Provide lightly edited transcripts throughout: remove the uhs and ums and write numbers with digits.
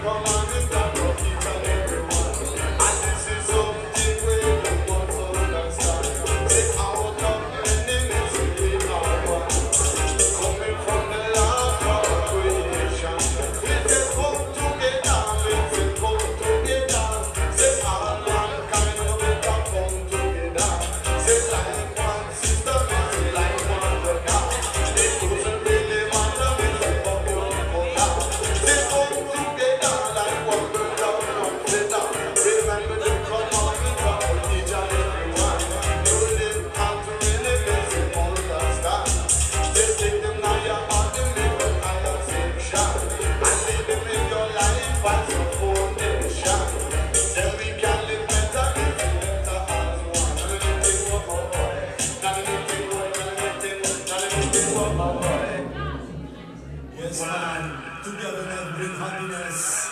Yes, man. Togetherness brings happiness.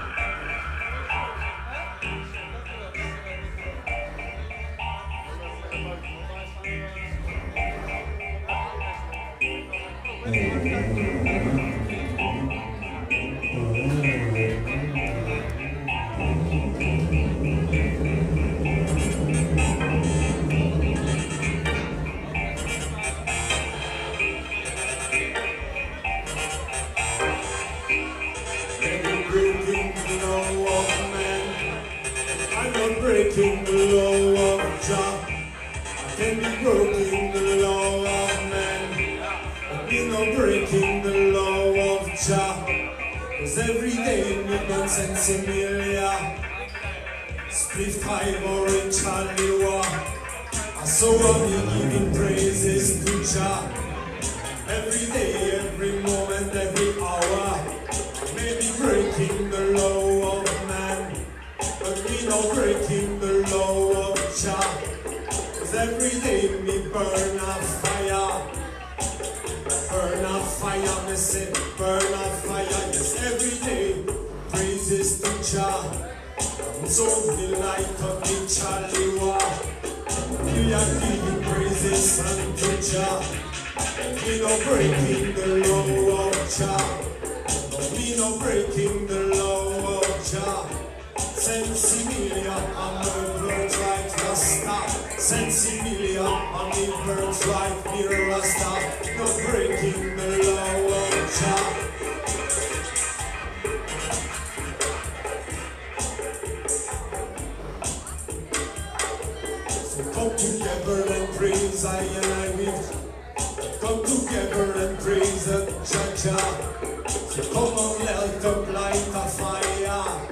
Breaking the law of Jah, I can be broken the law of man, but me no breaking the law of Jah, cause every day me done sense Emilia, split 5 orange Haliwa, I saw me giving praises to Jah, every day, every moment, every hour, I may be breaking the law of man, but me no breaking the law of Jah, cause every day me burn a fire, me say, burn a fire, yes, every day, praises to Jah, and so the light of the Chaliwa, we are giving praises unto Jah, we no breaking the law of Jah, we no breaking the law of Jah. Sensimilia, I'm a birthright Rasta. Sensimilia, I'm a birthright near Rasta. No breaking the law of Jah. So come together and praise I and I with. Come together and praise the Jah. So come on, let up light a fire.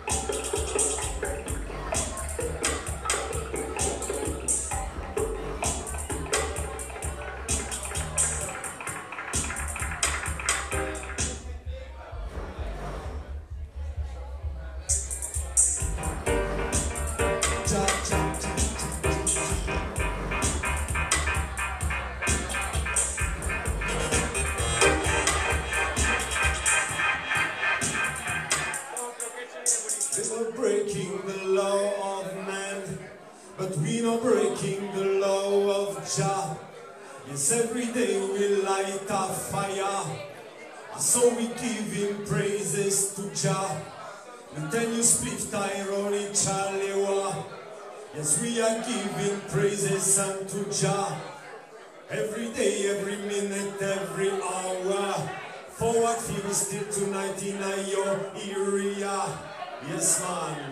Breaking the law of man, but we not breaking the law of Jah. Yes, every day we light a fire, so we give him praises to Jah. And then you split irony Chalewa. Yes, we are giving praises unto Jah. Every day, every minute, every hour. Forward feel still tonight in your area. Yes, man.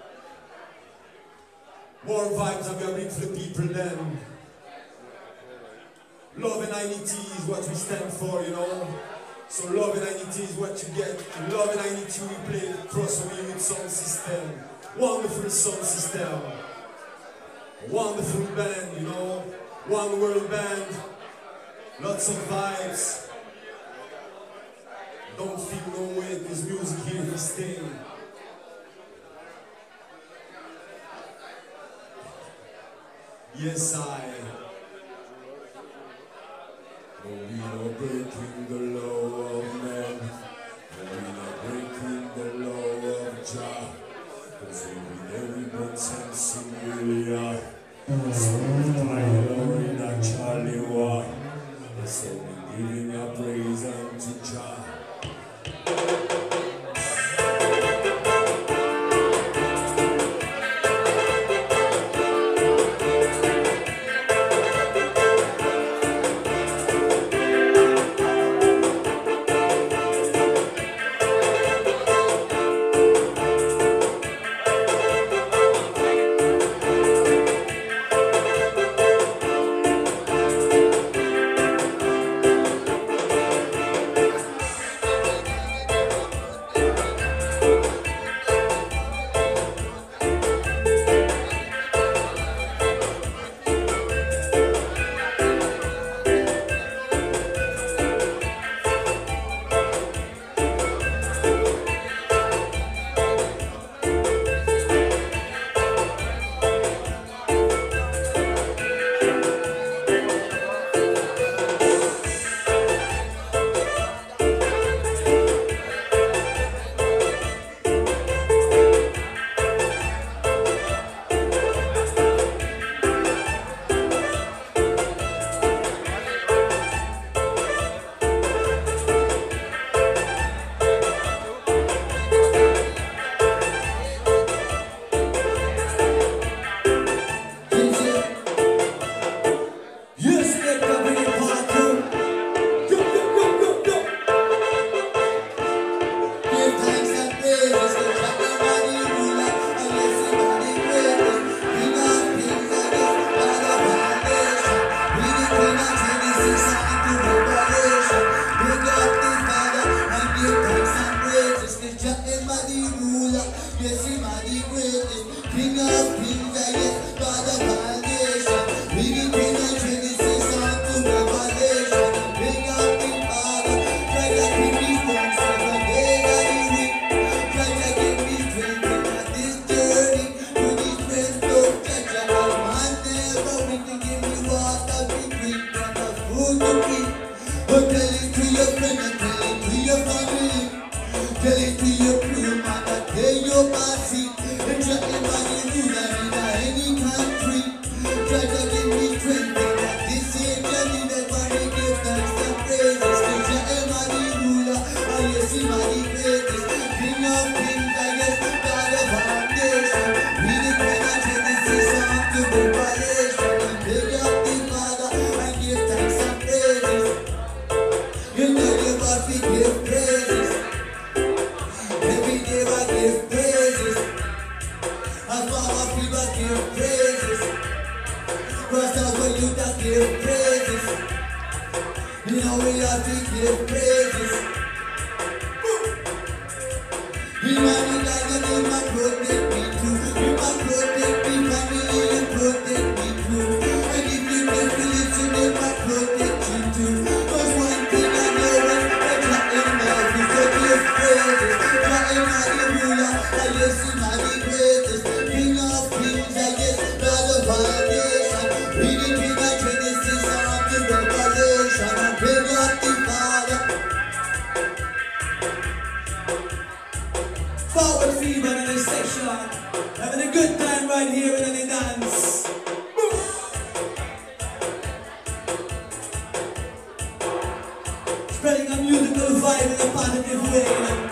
War vibes are going for the people then. Love and unity is what we stand for, you know. So love and unity is what you get. In love and unity we play cross over with sound system. Wonderful sound system. Wonderful band, you know. One world band. Lots of vibes. Don't feel no way, this music here is staying. Yes, we are breaking the law of man, we are breaking the law of Jah, cause we everyone sense Emilia, so my Lord in a Chaliwa, so we giving a praise unto Jah. Yes, him are the greatest. King of kings, I guess, God of foundation. Reading King of Genesis on to Revelation. King of the Father, try to keep me from 7 days of the week. Try to give me strength in this journey. To this friends, don't touch a man never weak to give me water to drink and a food to eat. But tell it to your friend and tell it to your family. Tell it to your crew, man, that they your party. And try to money ruler in any country. Try to give me strength in this age and never give thanks and praises. To try to money ruler, I yes, him are the greatest. King of kings, I guess, God of foundation. We the King of Genesis on to Revelation. And big up the Father and give thanks and praises. You know you must be give praises. Every day I give praises. I follow people give praises. First of all you that give praises. You know we have to give praises. He might like the name and protect me too. He might protect me family and protect me too. And if you don't believe in him, I protect you too. Cause one thing I know is that God in love is to give praises. God in the ruler, I guess him are the greatest. King of kings, I guess, God of foundation. Reading King of Genesis on to Revelation. And big up the Father. Forward fever in this section. Having a good time right here in the dance. Spreading a musical vibe in a positive way.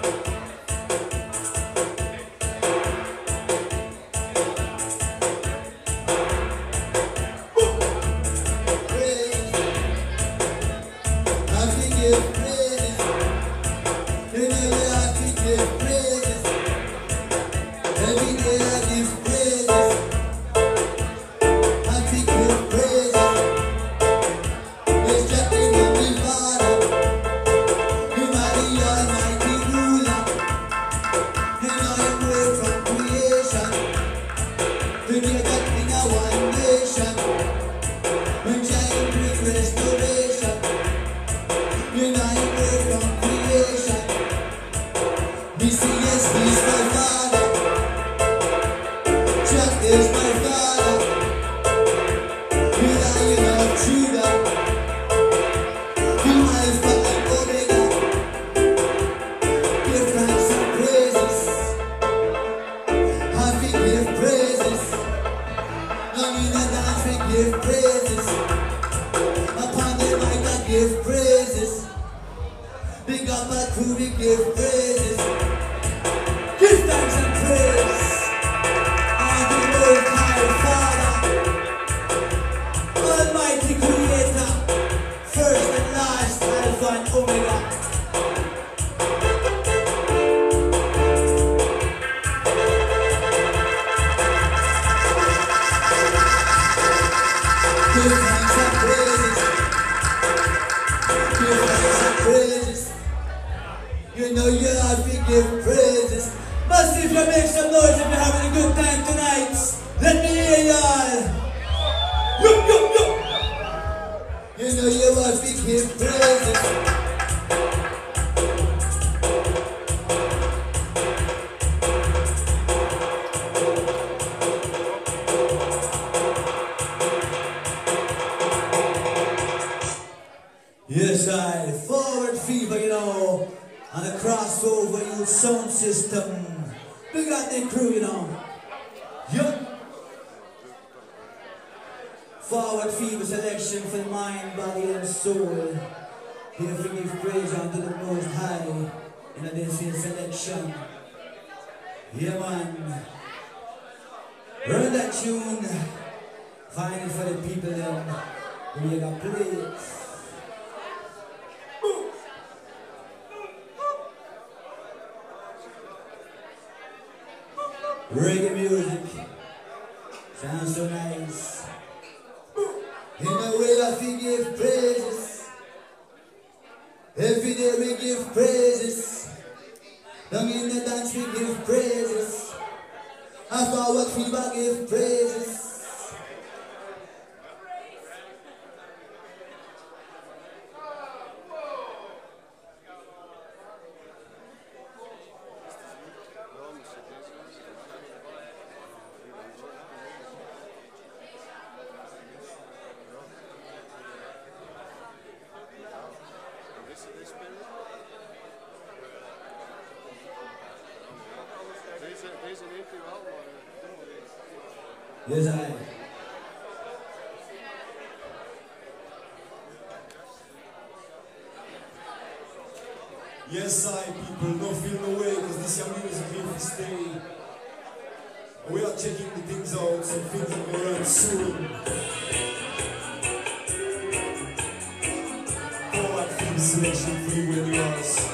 You know you have to give praises. Massive, you make some noise if you're having a good time tonight. Let me hear y'all. Yup, yup, yup. You know you have to give praises. Yes, I forward fever, you know, and a crossover youth sound system. We got the crew, you know. Yup. Forward fever selection for the mind, body, and soul. Here we give praise unto the Most High in this here selection. Yeah, man. Run that tune. Find it for the people then. We got play it. Reggae music sounds so nice. In the way that we give praises, every day we give praises. Down in the dance we give praises. keep I give praises. Yes, I. Yes, I, people, don't feel no way, because this young music here to stay. We are checking the things out, some things are going to learn soon. Forward film selection for you and yours.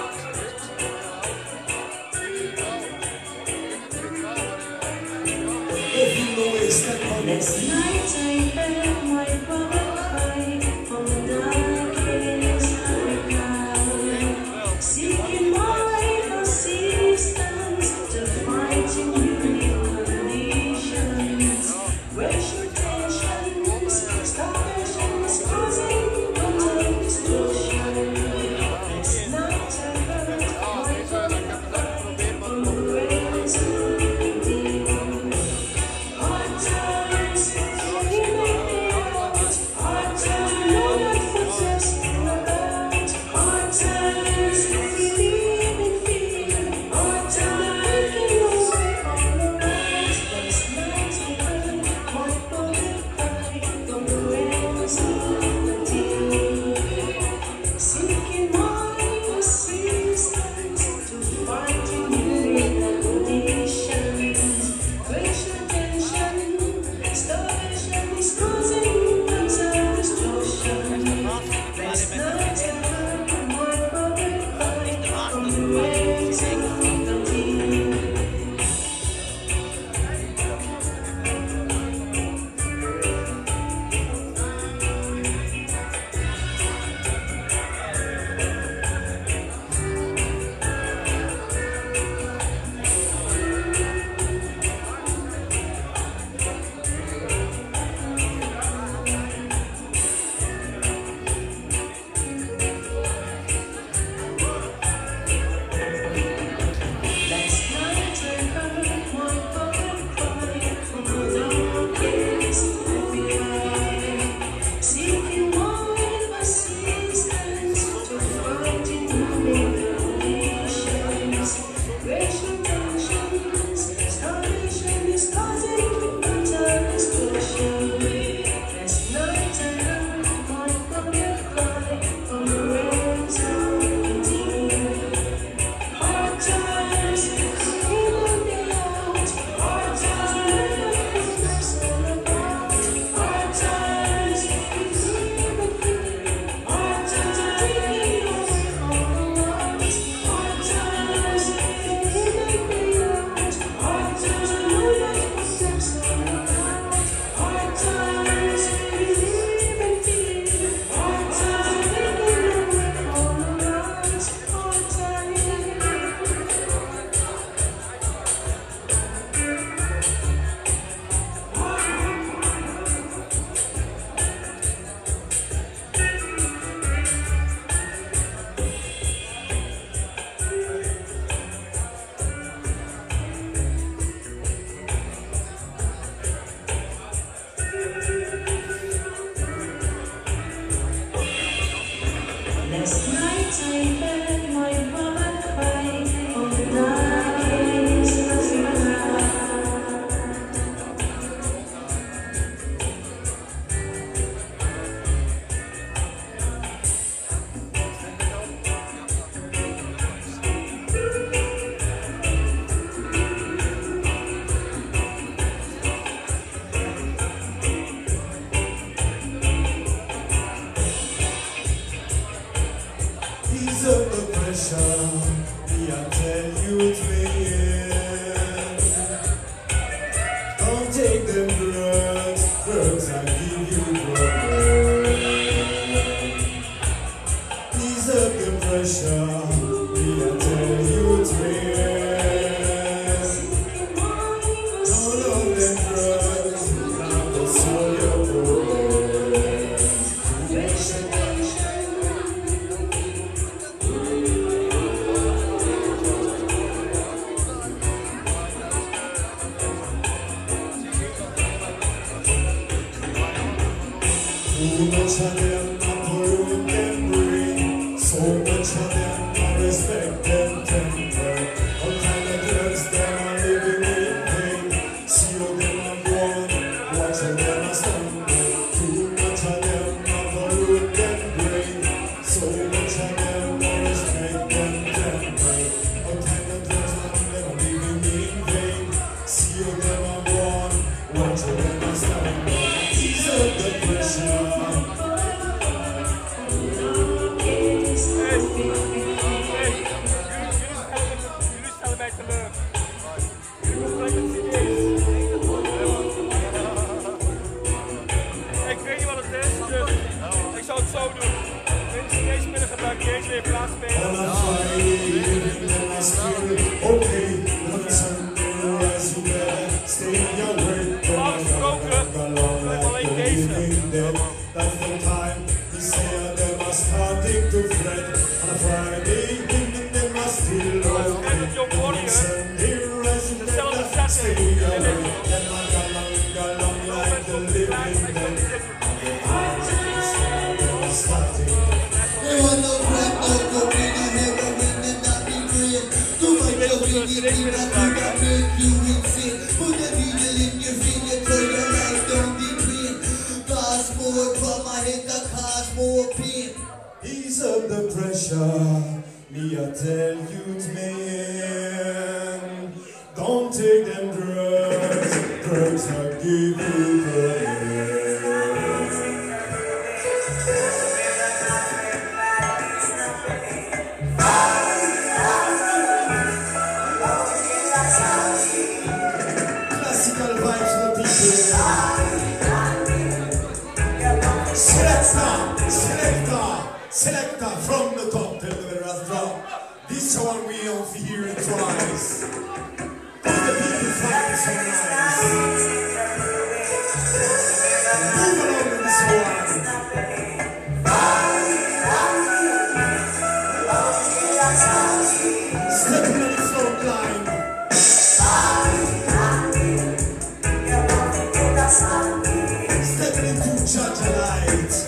Don't feel no way, step on Last it. night I heard my brother cry from the darkest underground, seeking my assistance to fight in unique conditions. Racial tensions, starvations causing total destruction. Last night I heard my brother cry from the rails of the deep. Hard times. Too much of them not pollute them brain. So much of them not respect them temper. All kind of drugs them are living in pain. See how them are going, watch how them are stumble. Too much of them not pollute them brain. So much of them not respect them temper. All kind of drugs them are living in vain. See how them are going, watch how them are stumble. Ease up the pressure. Ik weet niet wat het is, dus ik zou het zo doen. Deze middag gebruik ik deze weer plaatsspelen. On a Friday evening and I still okay. On a Sunday rise you better stay in your way. Normaal gesproken heb ik alleen deze. That's the time we say them are starting to fret. On a Friday evening them are still okay. On a Sunday rise you better stay in your way. Them are galong like the living dead. They want no crack, no cocaine, no heroin, and not be green. Too much of it, you that make you insane. Put a needle in your finger, turn your life down the drain. Cause more trauma, hit the cause more pain. Ease up the pressure, me I tell you man. Don't take them drugs, drugs will give you pain. Classical vibes for the people. Selector from the top, tell the very last drop. This one we don't hear it twice. Cause the people find it so nice. Move along with this one. Stepping on the front line. Stepping into church light.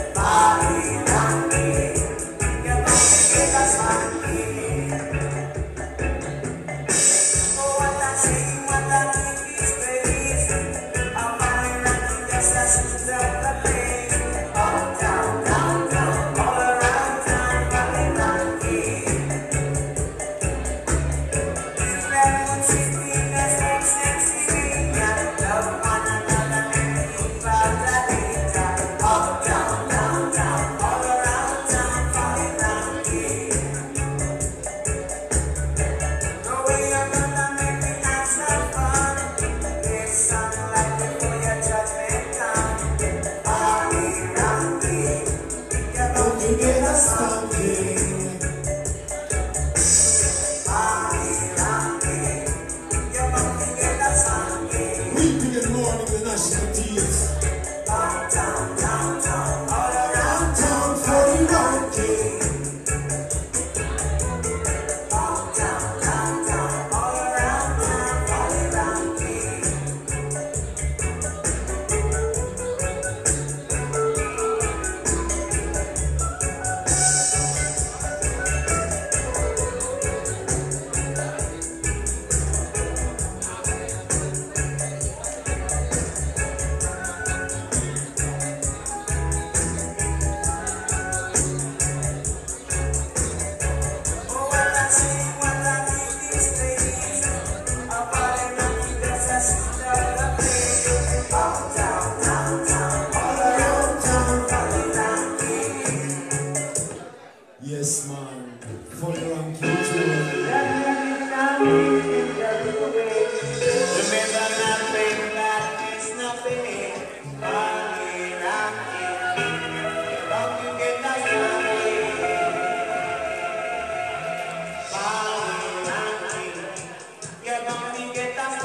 Yes, man. For the ranking too. Remember nothing, that is nothing. Money, don't you get that money? You're gonna get that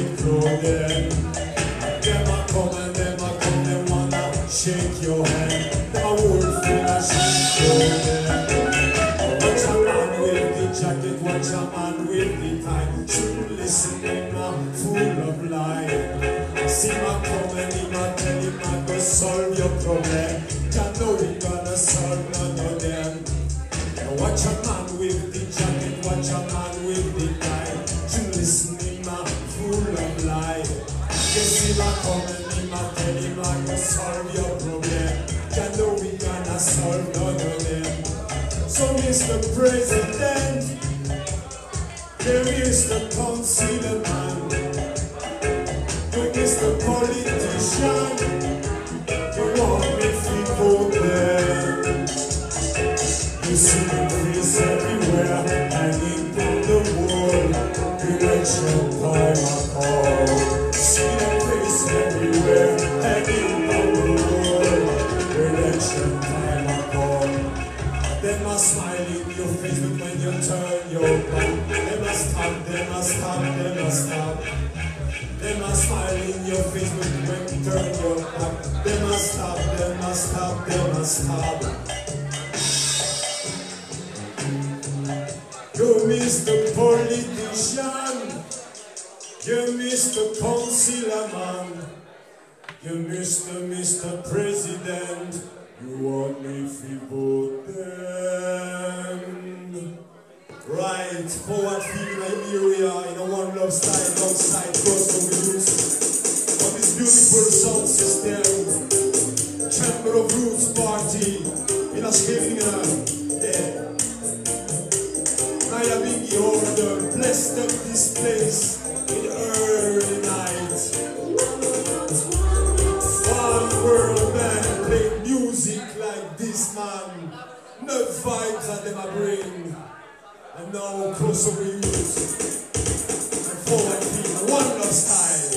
problem. Them a come and them a come, them wanna shake your hand. Them a hold full of shit them. Watch a man with the jacket, watch a man with the tie. Shouldn't listen, them a full of lie. See my come and him a tell him I go solve your problem. Can't know we gonna solve none of them. Watch a man with the jacket, watch a man with the tie. Shouldn't listen, him a full of lie. Guess him a come and him a tell him I go solve your problem. Can't know we gonna solve none of them. So Mr. President, there is the concealer man. You Mr. Politician, you want me to vote there. You see the face everywhere, hanging from the wall. Election time I call. See the face everywhere, hanging from the wall. Election time I call. Them a smile in your face, but when you turn your back, them a stop, them a stop, them a stop. Them a smile in your face, but when you turn your back, them a stop, them a stop, them a stop. You Mr. Politician, you Mr. Councilor man, you Mr. President. You want me to vote them. Right, forward feeling like here we are in a one love style, outside crossover youth. On this beautiful sound system, Chamber of Roots party in a Skevlinga. Yeah. Naya Biggie order, blessed up this place in the early night. One world band play music like this, man. No vibes that them a bring. And now crossover youth and forward feeling, one love style.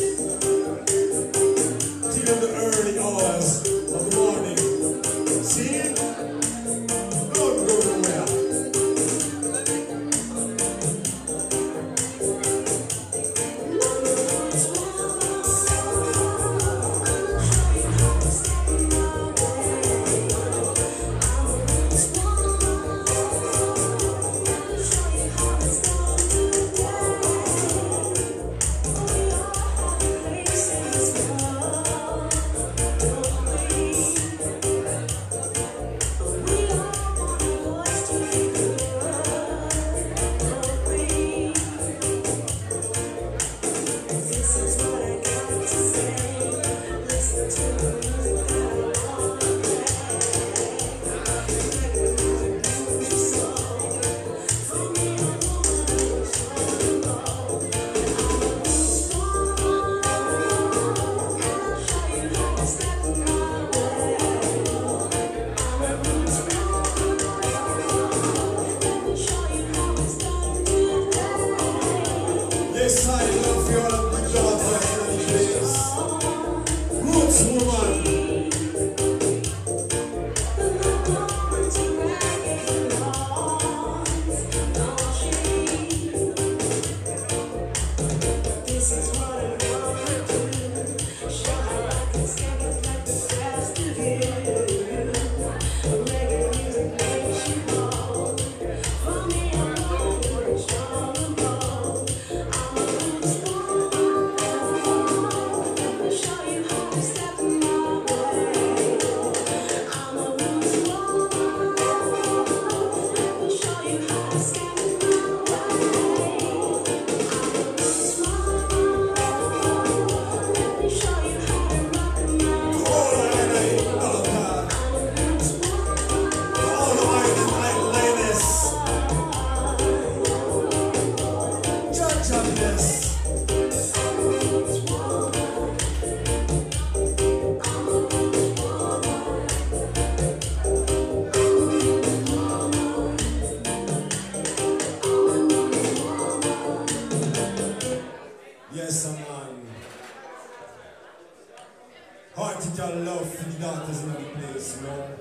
Till in the early hours of the morning. See? Don't go nowhere. Yes, I love your daughter in this. Roots woman. Yes, man. Hearty love for the daughters in the place, you know.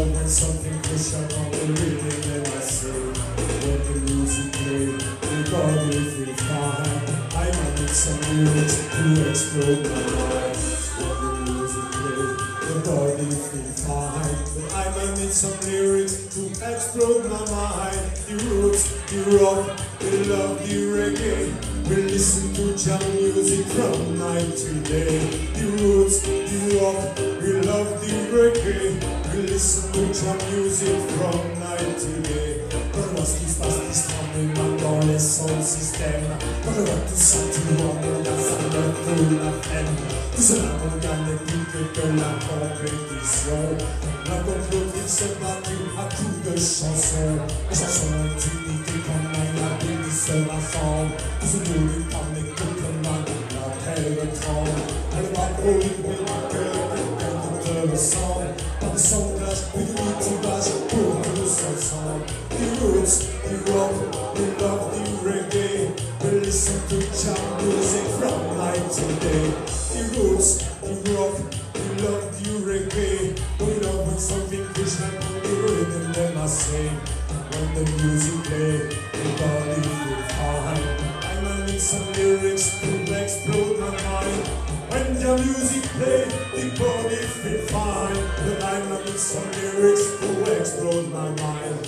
love when something push up on the rhythm, then I say, when the music play, the body feel fine. I might need some lyrics to explode my mind. When the music play, the body feel fine. But I might need some lyrics to explode my mind. The roots, the rock, the love, the reggae. We listen to jam music from night to day. The roots, the rock, we love the reggae. We listen to jam music from night to day. Quand on se passe discrètement dans les sons système, quand on va tout sentir en la salle pour la peine. Tout cela on gagne plus que la compétition. La compétition s'est battue à coups de chansons. Les chansons ont une unité comme la bénisse ma forme. Tout ce monde comme les complètements la terre tremble. Elle va au rythme du cœur, elle te ressemble. Pas de sondage, plus de motivage pour tous ensemble. The roots, the rock, we love the reggae. We listen to jam music from night to day. The roots, the rock, we love the reggae. We love when something push up on the rhythm, then I say, when the music play, the body feel fine. I might need some lyrics to explode my mind. When the music play, the body feel fine. But I might need some lyrics to explode my mind.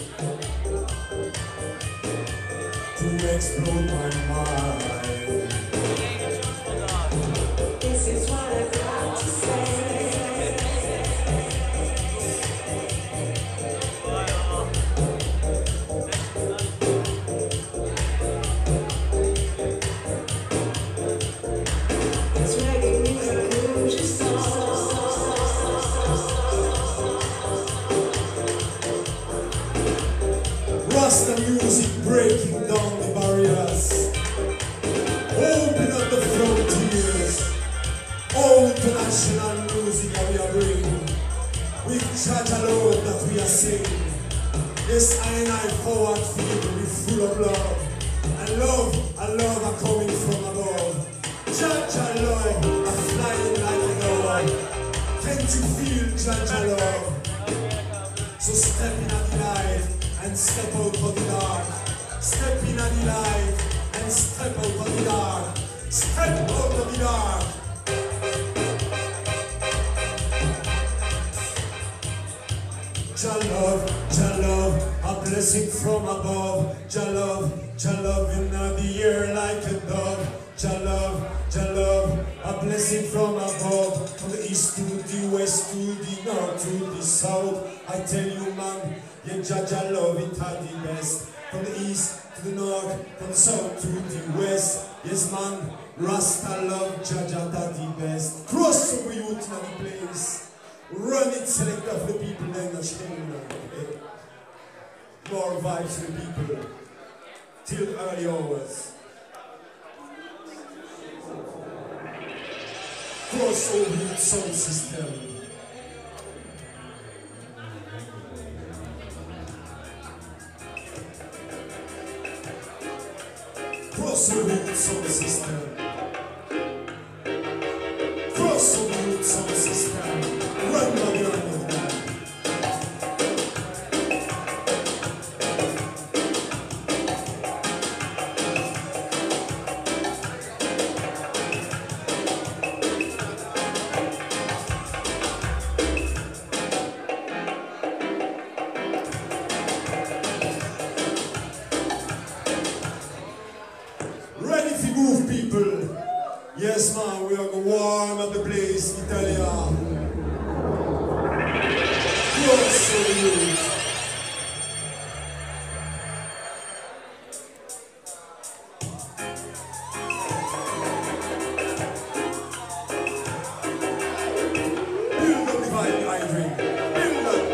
To explode my mind. This is what I've got to say. It's reggae music, who's your song? Rasta music breaking down the barriers. Open up the frontiers. All international music that we are bringing. With Jaja love that we are singing. Yes, I forward feel be full of love. And love are coming from above. Jaja love are flying like a dove. Can't you feel Jaja love? So step in the light and step out of the dark. Step in the light and step out of the dark. Step out of the dark. Jah love, a blessing from above. Jah love in the air like a dove. Jah love, a blessing from above. From the east to the west to the north to the south. I tell you man, yeah Jah love it at the best. From the east to the north, from the south to the west. Yes man, Rasta love Jah at the best. Cross over youth in the place. Run it, select off the people, then not shame. More vibes to the people. Till early hours. Crossover youth sound system. Crossover youth sound system. Crossover youth sound system. Run by the run of that. Ready to move, people. Yes, man, we are going to warm up the place, Italia. Crossover. Build up the vibe, I drink. Build up.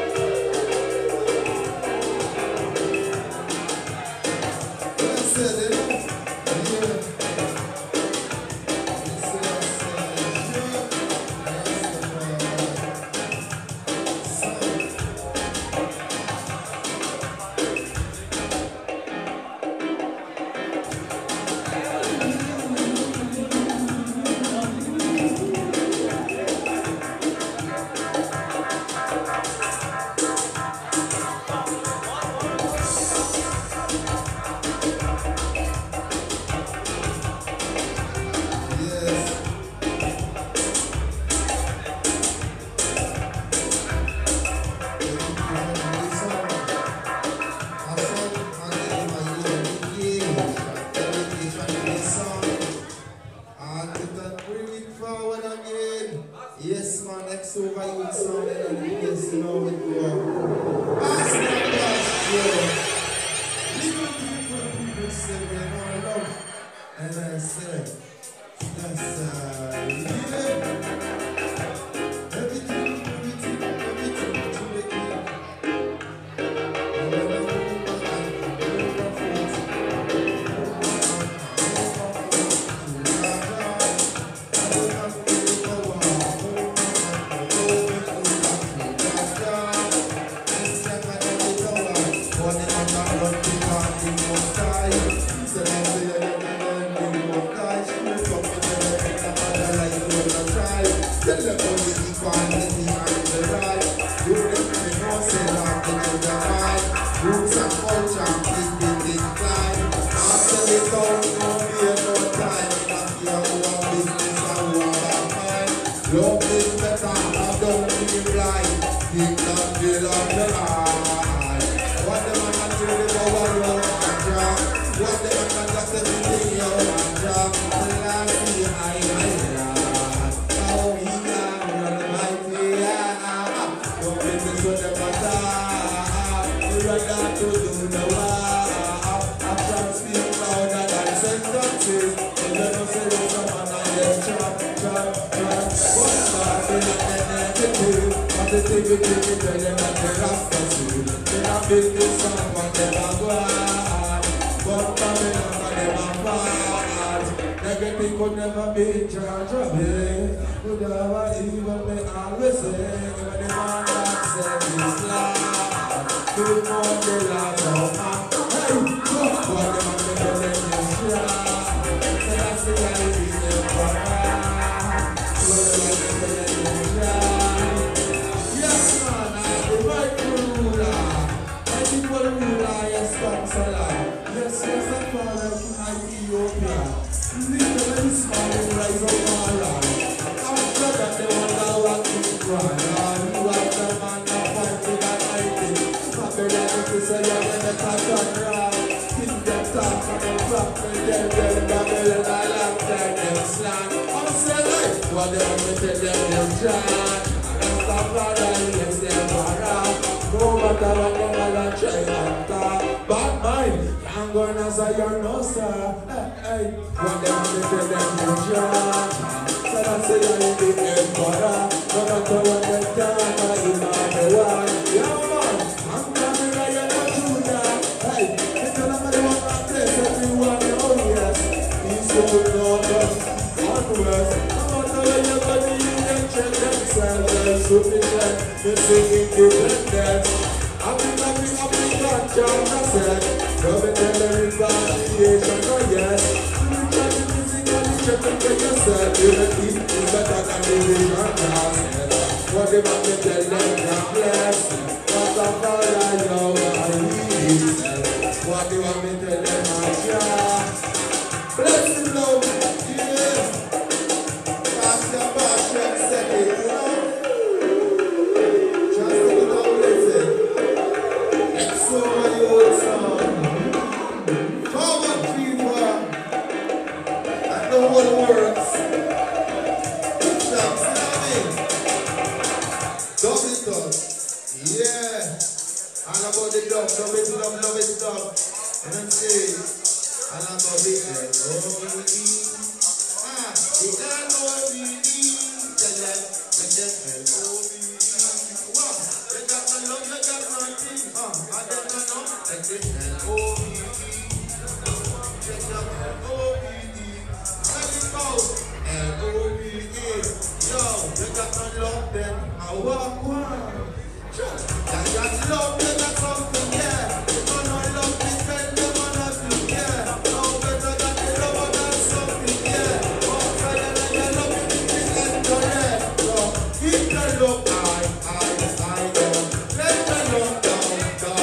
That's it, set up the mind. Roots and culture is been declined. After the town, no beer, no time. Not your own business and one mind. Love is better, I don't be blind. Keep that deal on the line. What the man can do, the power road and drop. What the man can just everything you and drop. The last thing I oh, to the matter, rather to do the work. I can't speak louder than sentences. You never say to someone and then chop. What's that in an entity? Positivity, you tell them that they're rascals. They have built this song, but they are glad. But coming up and they are bad. Negative could never be in charge of it. Could never even be always say. When the man that said he's glad. Do more the last of man. Hey, what the man they tell them is glad. Say that's the idea of God. What the man they tell them is glad. Yes man, I'm the right ruler. I think what the ruler is counselor. Yes, I'm father from Ethiopia. Literally smiling rise up my life. After that they wonder what to cry. You are the man that fighting and fighting. Babylon say you're the better than right. Keep them talk and them rock me them Babylon I like them slang. I'm saying what they want me tell them John. And that's the father yes them around. No matter what them all try and talk. Bad mind, I'm gonna say you're no star. Hey, what they want me tell them John. So that's say you're the emperor. No matter what they talk, I'm the one. Yeah man, I'm coming right now to that. Hey, they tell them they want to place everyone. Oh yes, he's so northern and west. No matter where you're going, you can check themselves. They're sufficient, they're singing independence. Happy, John, I said. Come and tell everybody, oh yes. You try to physically check and get yourself. Unity is better than division, I said. What if I can tell them God bless? What the fuck I know I need. What do I mean tell them I share? Bless the Lord, yeah. Pass your back, check it, you know. Just take it out, listen. So my old son. Forward people. I know what works. Dub it up. Yeah. All about the dub. Love it up. And then say, all about it. It's all over me. Tell them. Wow. They got my love, they got my team. I don't know. They get L-O-V-E. Check out L-O-V-E. Let it go. L-O-V-E. Yo, they got my love, then I walk one. They got love, they got something, yeah. They got no love, they spend them on us, yeah. No better than the love, than something, yeah. Outside and then you love it, you can enjoy it. So, keep the love high. Let the love down.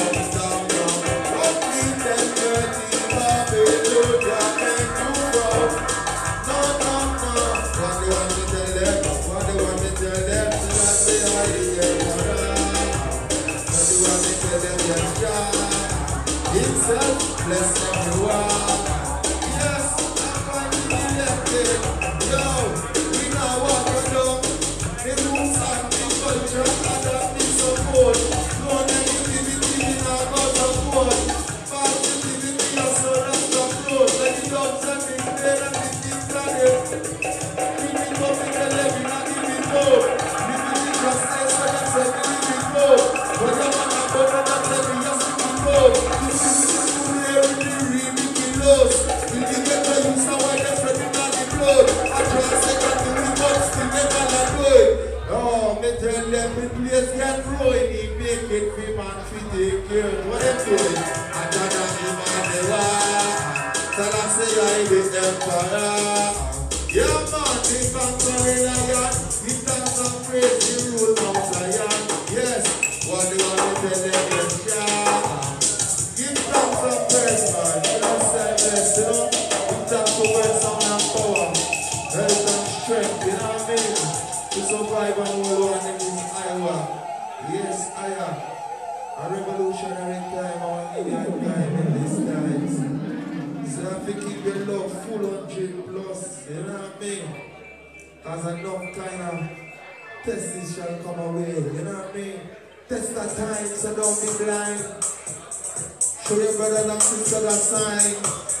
Don't leave them dirty, Babylon, make you wrong. No. What do you want me to tell them? So that's the idea. What do you want me to tell them? Yes, God. Himself, bless everyone. Yes, I'm going to be elected. Yo, we know what we do. The roots and the culture and the support. No negativity in our God of God. Positivity also that's the fruit. Let the dogs and the clear and the deep planet. Give it up in the living and give it up. Give it just say so that's a give it up. But the man and brother that's a we just give it up. This is really ridiculous. Will you get the use of why they're spreading on the blood? I just say that the remote still never like good. Oh, me tell them the place get growing. He make it for man to take care. What they doing? I don't know him on the wall. Tell us say I be emperor. Yeah man, the conquering lion. He done some crazy rule of Zion. Yes, what do you want tell them yes, yeah. Give thanks and praise, man. You know, say this, you know. Give thanks for word, sound and power. Health and strength, you know what I mean? To survive and hold on in Iowa. Yes, I am. A revolutionary time, our Indian time in these times. So I have to keep your love full 100 plus, you know what I mean? As enough kind of tests shall come away, you know what I mean? Test that time, so don't be blind. Show your brother and sister that sign.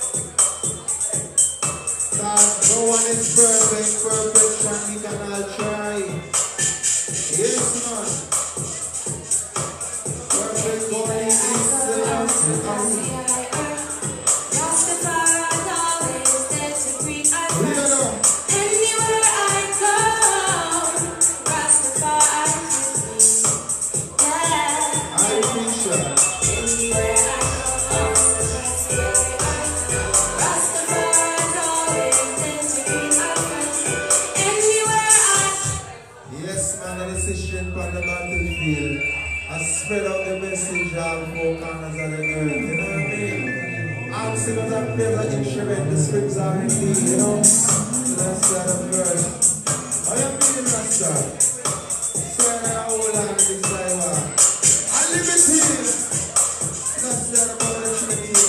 Cause no one is perfect, perfection we can all try. Yes, man. Perfect body is the last. Spread out the message all four corners of the earth, you know what I mean? All singers and players are instrument, the strings are indeed, you know? So that's the other verse. How you feeling, Rasta? Swear that I hold on to this Iowa. Unlimited! That's the other part of the Trinity.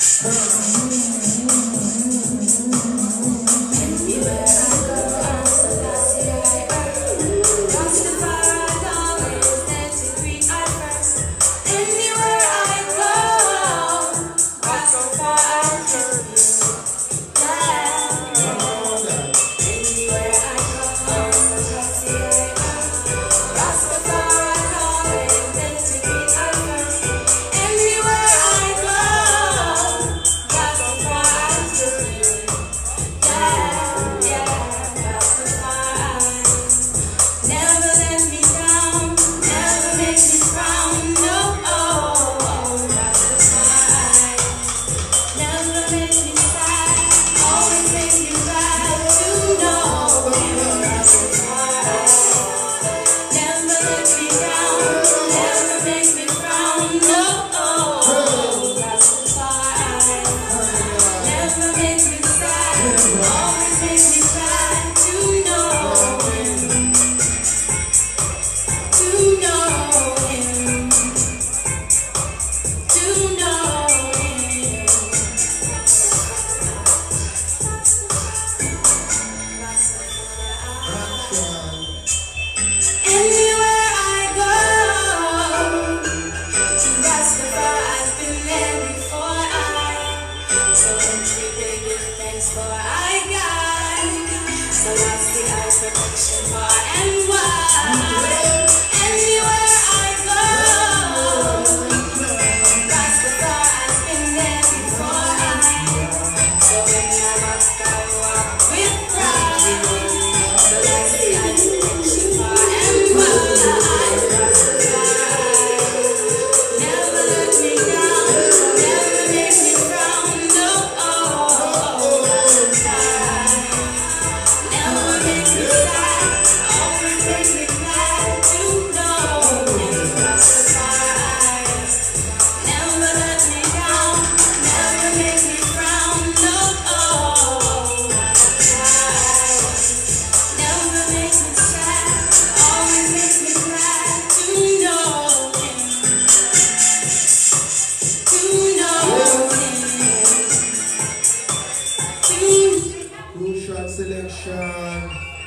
Selection.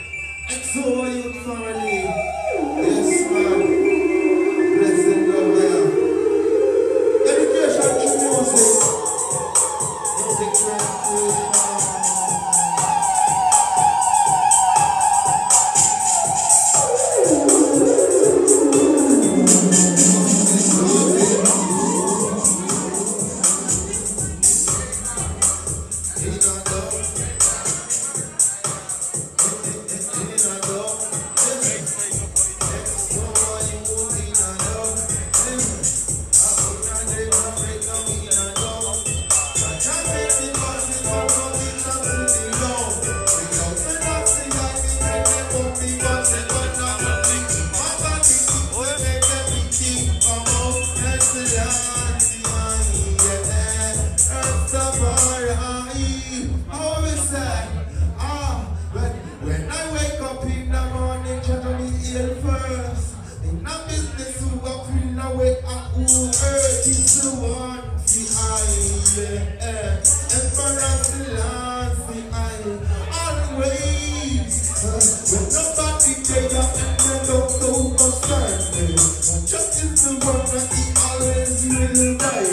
XO Youth Family. Yes, man. Blessed love there. Education to music. Music translation. who earth is the one behind, Emperor Selassie, always. When nobody gave up and they don't know concern me, just is the one that he always will die.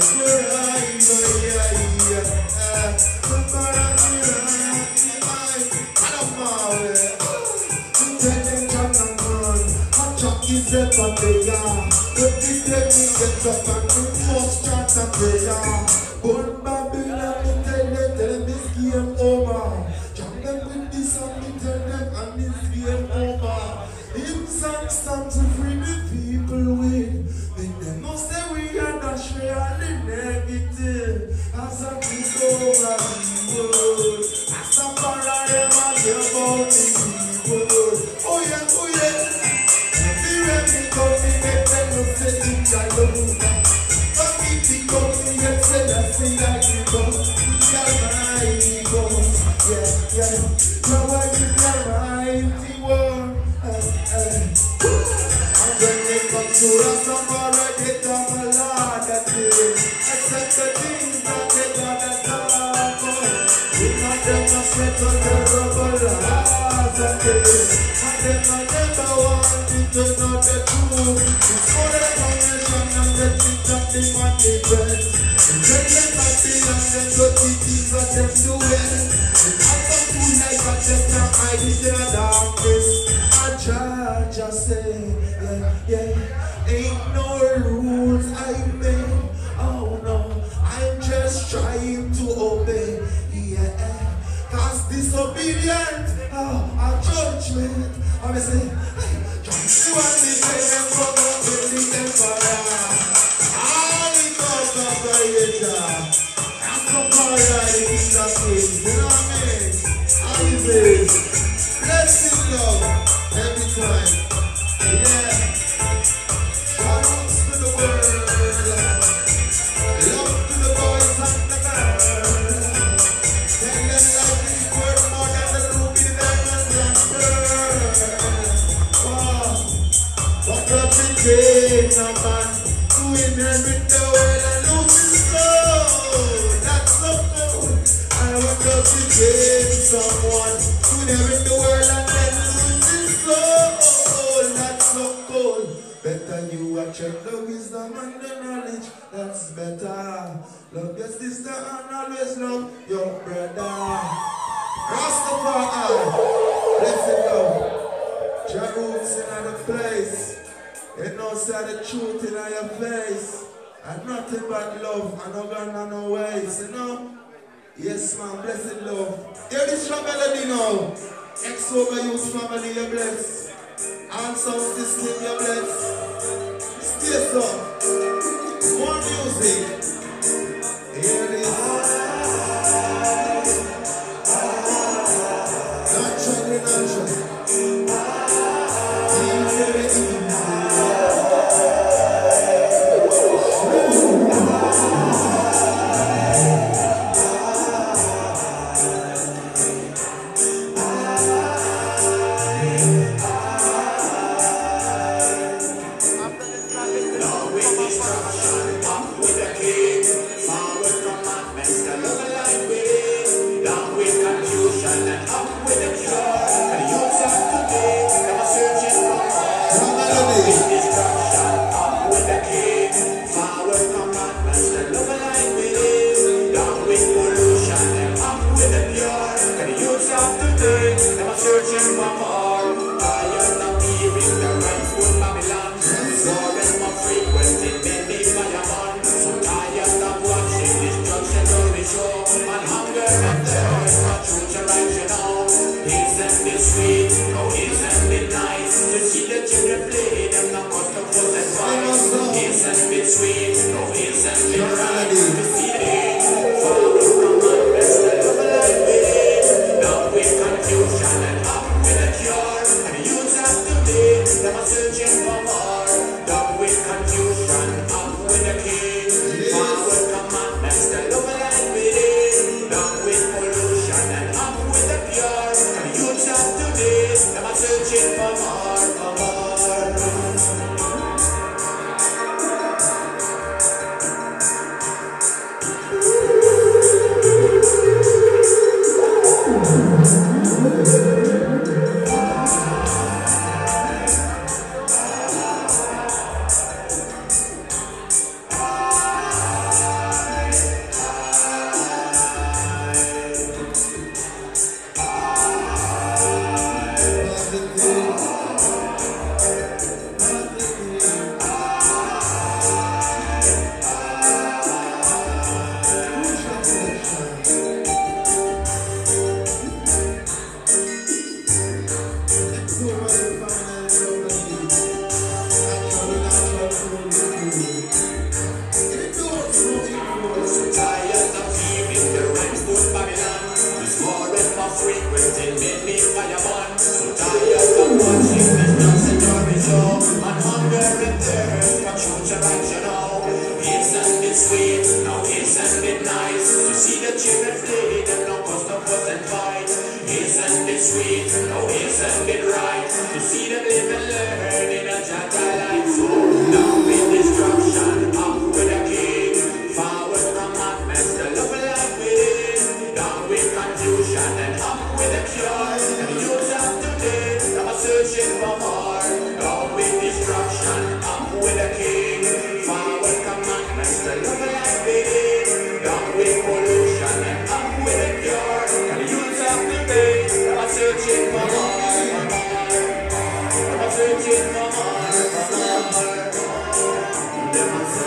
But they are, but the devil gets up and the most start to prayer. Born Babylon, tell them this game over. Jump them with this and me tell them and this game over. Him some to free the people with. Then them no say we are not surely negative. As a big over the world, as a parallel about the people. Oh yeah, oh yeah. Just say, ain't no rules I made. Oh no, I'm just trying to obey. Cause disobedient, a judgment. I say, you want me to take them from the emperor. All the corporation. That's the paradise of kings. You know what I mean? How is it? Blessing love every time. Yeah. Shout out to the world. Love to the boys and the girls. Tell them life is worth more than the ruby, diamonds and pearls. Wow. What does it take, no man, to inherit the world and lose his soul? That's so cool. And what does it take, someone, to inherit the world and then lose his soul? That's so cool. Better you watch the wisdom and the knowledge. That's better. Love your sister and always love your brother. Rastafari, blessed love. Your roots in the place. You know, say the truth in your face. And nothing but love and no gun and no ways, you know? Yes, man, blessed love. Hear this from melody now. Ex-Over Youth family, you're blessed. And sound system, you're blessed. Stay so. More music. Here it is. Not trying.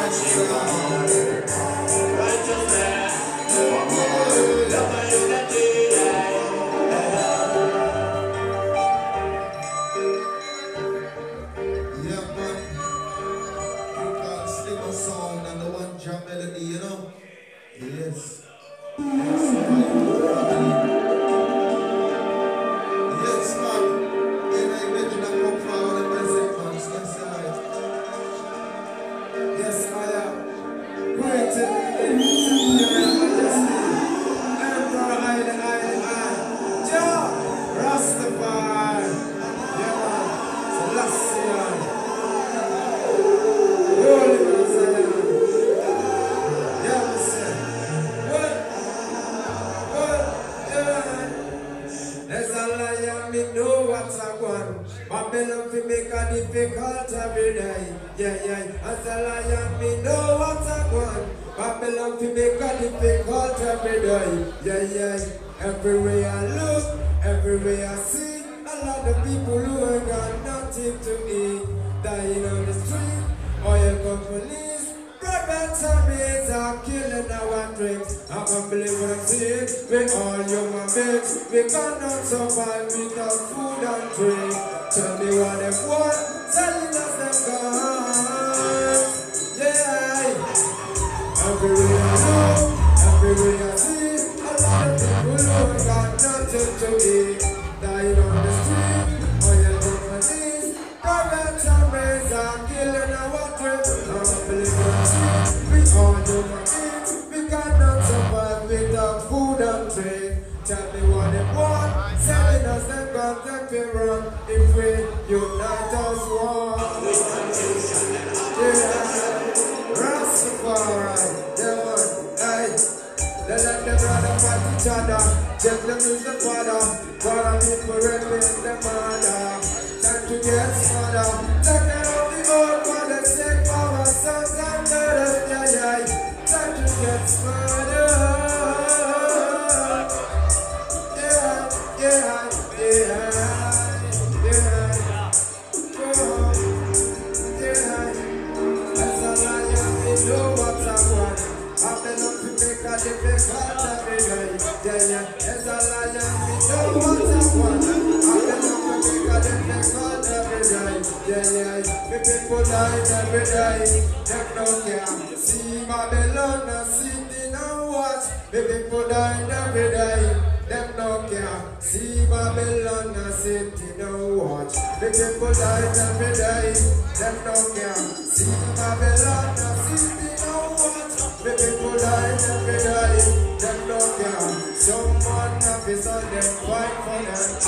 Everywhere I look, everywhere I see, a lot of people who ain't got nothing to eat, dying on the street, oil companies, private armies are killing our dreams. I can't believe what I'm seeing, we all human beings, we cannot survive without food and drink. Tell me what they want, telling us them gone. Yeah, everywhere I look, everywhere I see, people who ain't got nothing to eat, dying on the street, oil companies, private armies are killing our dreams. I don't believe it. We all human beings, we cannot survive without food and drink. Tell me what they want, telling us them guns that we run if we unite us one. Yeah, Rastafari, yeah man, hey. They let them run fight each other, check them use the father, for our people repping the mother. Time to get smarter, take care of the old for the sake of our sons and daughters, yeah, yeah. Time to get smarter, yeah, yeah, yeah, yeah, yeah. As a lion, we know what's a one. I've been up to make a difficult every day. Yeah, yeah, as a lion, we know what I want. I've been up to make a difficult every day. Yeah, yeah, me people die every day. Them no care. See Babylon, a city now watch. Me people die every day. Them no care. See Babylon, a city now watch. Me people die every day. Them no care. See Babylon, a city now watch. The people die every day, them don't care. Someone have his on them, fight for them.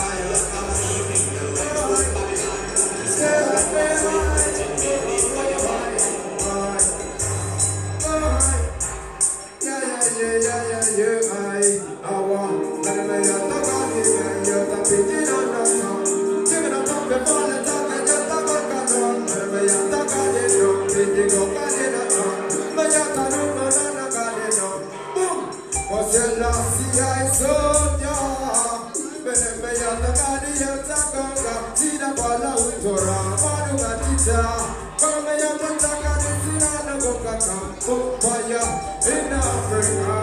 In Africa,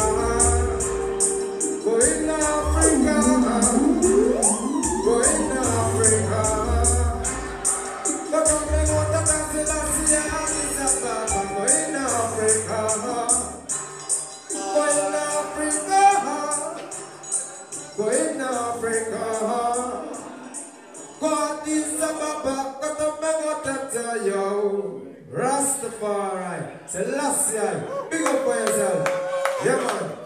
go in Africa, go in Africa. But come and want to dance in Africa, go in Africa, go in Africa, go in Africa. God is a baba, got a mega tata yo. Rastafari, Selassie, big up for yourself. Yeah, man.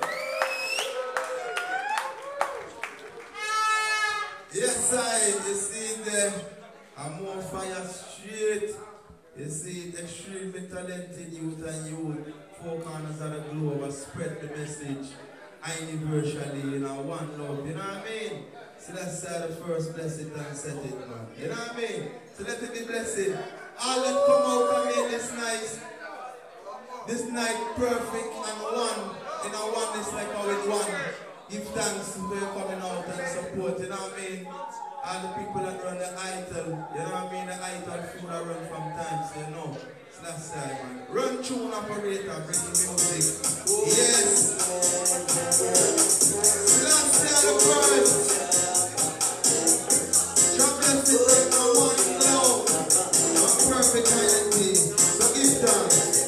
Yes, you see them. I'm on fire straight. You see extremely talented youth and youth. Four corners of the globe, spread the message universally, one love, you know what I mean? So let's say the first bless it and set it, man. You know what I mean? So let it be blessed. All that come out of me this night perfect and one. You know, one is like how it one. Give thanks for you coming out and support, you know what I mean? All the people that run the ITIL, you know what I mean? The ITIL food I run from times, you know. That's right, man. Run tune operator, bring the music. Yes. That's the first. Chocolate is like no one love. A perfect identity. So give thanks.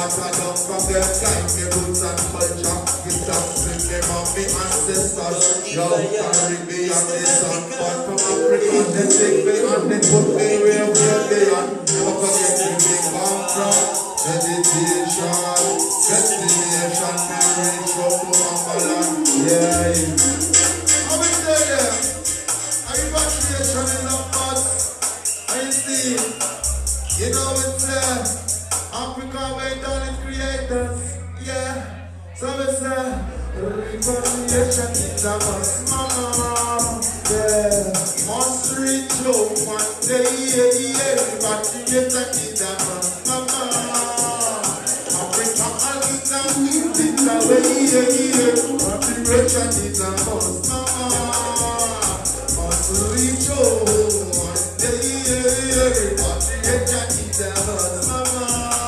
Ancestors Yo, Caribbean, the sun, but from Africa, they take me and they put me where they are. Never forget where we come from. Meditation, destination, reach up to Mama Land. Yeah. I will tell you, repatriation is a must. I see, you know it's Africa made all its creators. Yeah. So it's repatriation is a must. Mama, yeah. Must reach home one day. Yeah. Repatriation is a must. Mama. Africa all is a week. It's a way. Repatriation is a must. Mama. Must reach home one day. Repatriation is a must. Mama.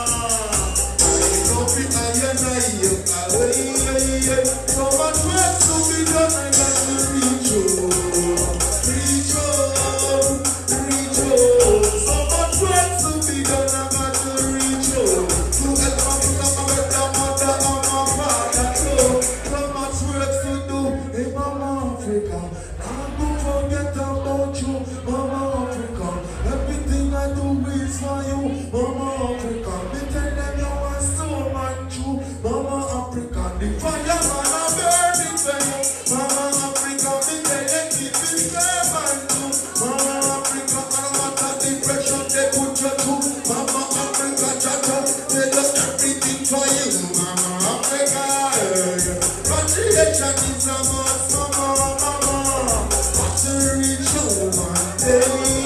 So much work to be done, I got to reach home. Reach home, reach home. So much work to be done, I got to reach home. To help my mother and my father too. So much work to do in Mama Africa. Don't forget about you, Mama Africa. Everything I do is for you, Mama Africa. Me tell them you are so much true, Mama Africa. The fire man burning for you, Mama Africa. Me tell them keep it firm and true, Mama Africa. And what a depression they put you through, Mama Africa. Cha-cha, they do everything for you, Mama Africa. Repatriation is a must, Mama. Got to reach home one day.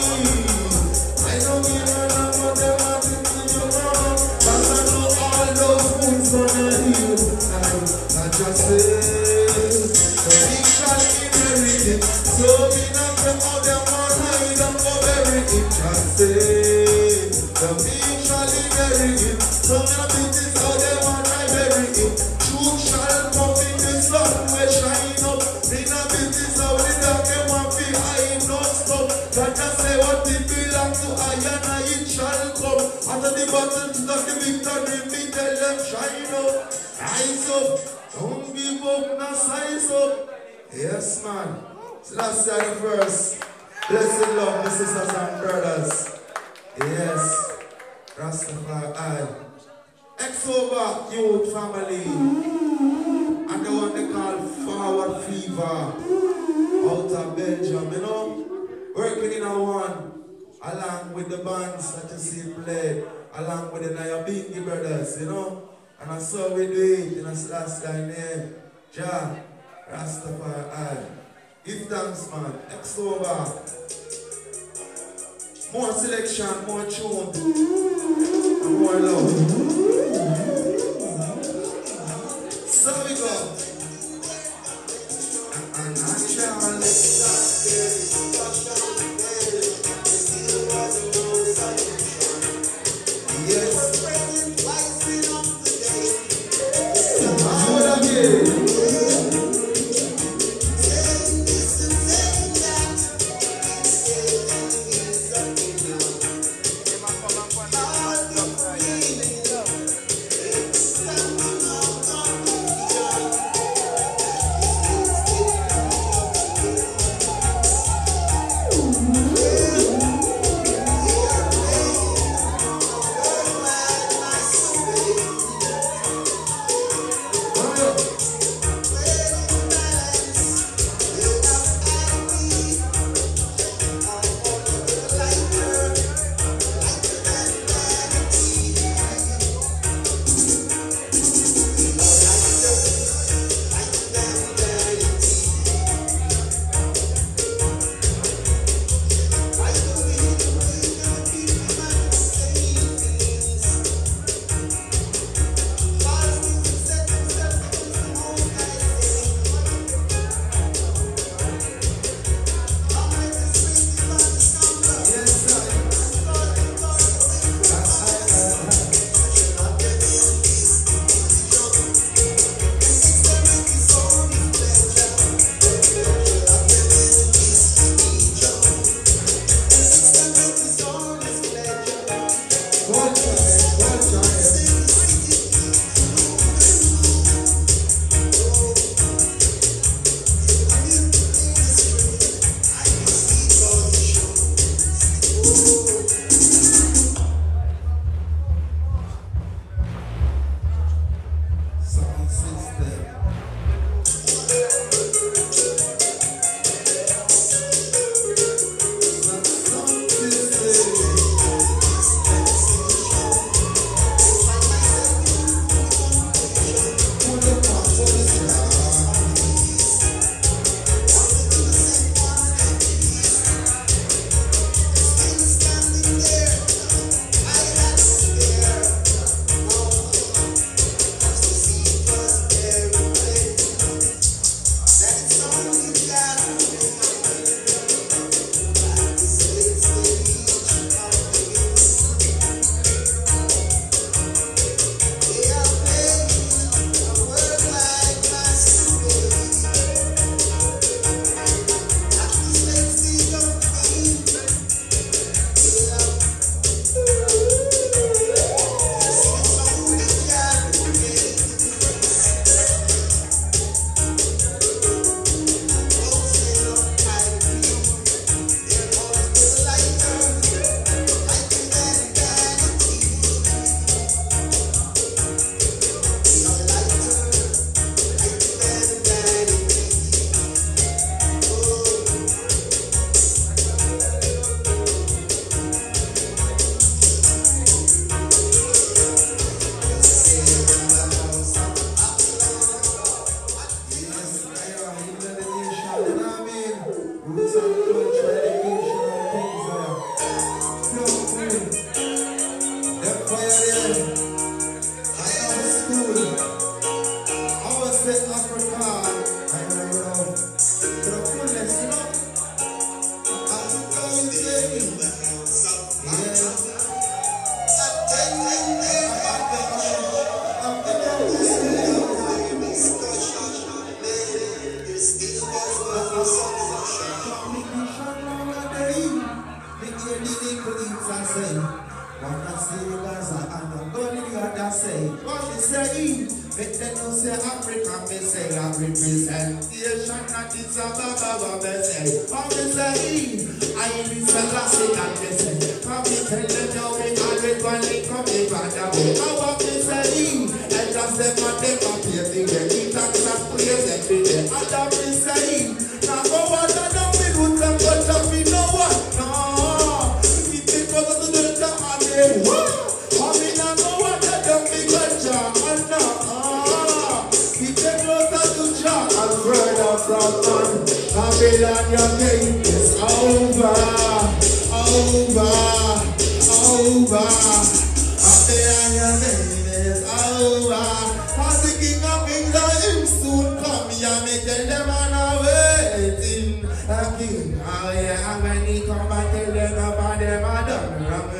I don't give a damn what they want to do, Mama. 'Cause I know all those fools gonna heal. I just say, the big shall inherit it. So we not them all them on hide and go bury it. Just say, the big shall inherit it. So many business how them on I bury it. Truth shall come in the sun where shine up. In a business how the dark them want to hide no stop. That just say what it belong to I and I it shall come. After the battle to the victory, me tell them shine up. Rise up. Don't give up, now size up. Yes, man. So that's the first. Blessed love, my sisters and brothers. Yes. Rastafari. Exover Youth Family. And the one they call Forward Fever. Out of Belgium, you know. Working in a one. Along with the bands that you see play. Along with the Nyabingi brothers, you know. And I saw we do it in a last guy name, Jah Rastafari. Give thanks, man. Next over. More selection, more tune, and more love. So we go. And yes. the police I say, what I say Gaza and I'm going to the other say, what me say, make them know say Africa, me say I representation that is a Baba, me say, what me say, I is a classic and me say, come me tell them now me always want to come me brother, what me say, and just them and them appear the way, it acts and praise every day, and that me say, now go on and down me roots and cut up me no one, no, keep it close to the top and me, I mean I go on and down me culture, and no, keep it closer to Jah and further from man, Babylon your game is over, Babylon your game is over, cause the King of Kings and him soon come, yeah me tell them I'm waiting, the King, oh yeah, when he come I tell them about them I done,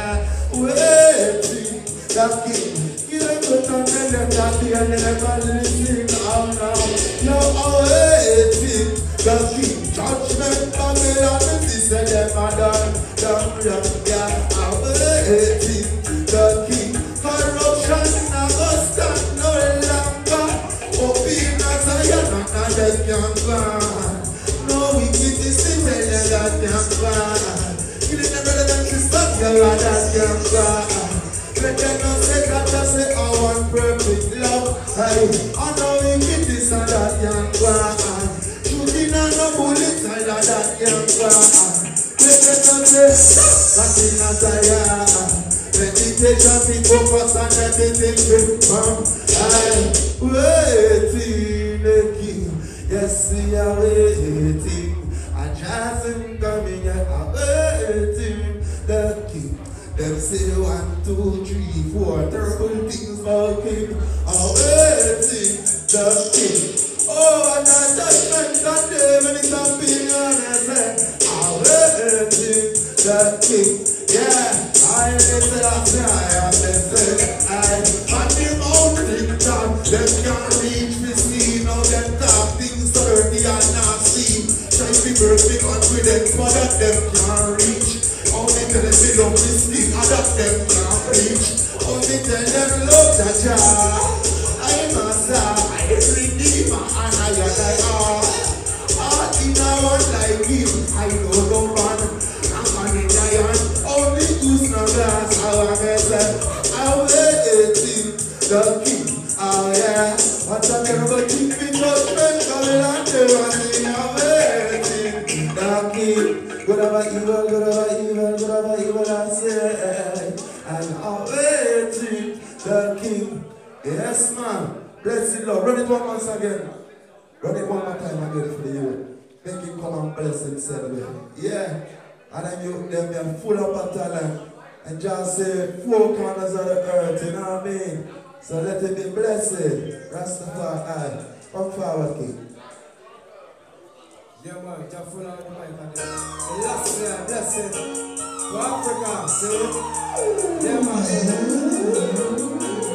waiting, the King, you don't put on them that they are never listening, oh no, you're waiting, the King, judgment, Babylon, and this and them are done, yeah, I'm waiting, the King, corruption, not gonna stand no longer, open as I am, and they can't burn, no wickedness, they tell them that can't burn, killing the brothers and sisters, yeah, that can't burn, let them not say that I say I want perfect love, hey, I know wickedness and that can't burn, shooting on no bullets, I know that can't burn, let them not say nothing as I am. Meditation, be focus on everything will come. I'm waiting, the King. Yes, we are waiting. I just am coming yet. I'm waiting, the King. Them say 1, 2, 3, 4 terrible things about King. I'm waiting, the King. Oh, and I judgment on them when it's a being honest. I'm waiting, the King. Yeah, I listen after I listen. And the mountain top, them can't reach me see. Now them top things dirty and nasty. Try to birth me confidence, but that them can't reach. Only tell them we don't listen, and that them can't reach. Only tell them love that I'm a star, I'm a redeemer, and I are. Art in a one like him, I know no man. I'm a giant. Only use no glass, I'm waiting, the King, oh yeah. What a terrible king, we judgment coming and I'm waiting, the King. Good about evil, I say. And I'm waiting, the King. Yes, man. Bless the Lord. Run it one once again. Run it one more time again for the youth. Make him come and bless himself. Yeah. And then you them are full of talent. And just say 4 corners of the earth, you know what I mean? So let it be blessed. Rastafari. Come forward, King. Yeah, man, just full of the mic and the last year, blessing to Africa, see? Yeah, man.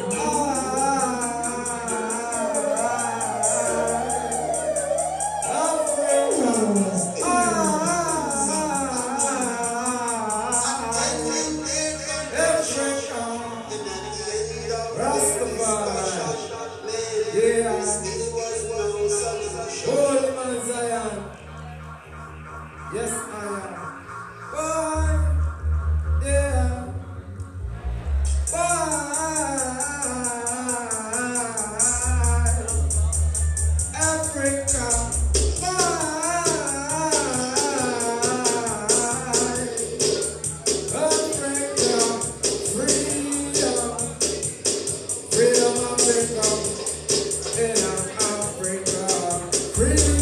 Yes, I am. Boy, yeah. Boy, Africa. Boy, Africa. Freedom. Freedom, Africa. In Africa. Freedom.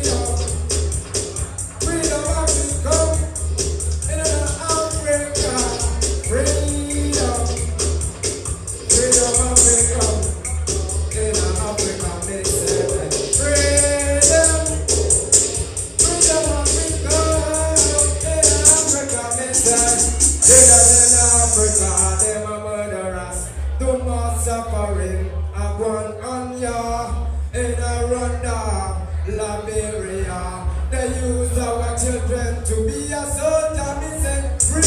Suffering, I want on ya in a Rwanda, Liberia. They use our children to be a soldier, me send free.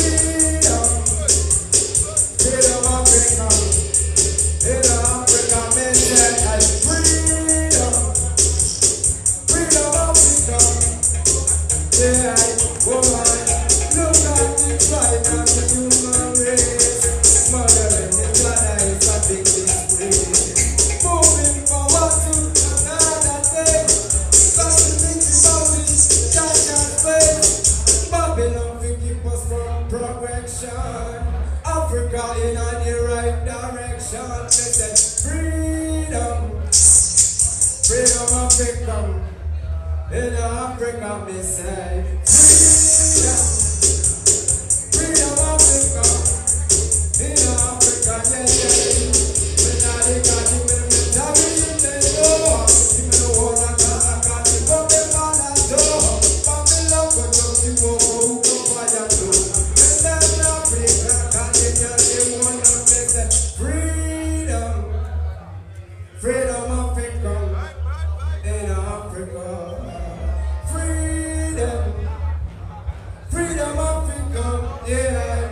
nation. Africa in the right direction. They say freedom, freedom Africa. In Africa, me say freedom, freedom Africa. In Africa, yeah, yeah. When I got you, when I tell you, they know. You know what I got, you go be man and do. Babylon, go to the go, go fire do. And then Africa, can you get the one of me say freedom, freedom Africa. In Africa, freedom, freedom Africa, yeah.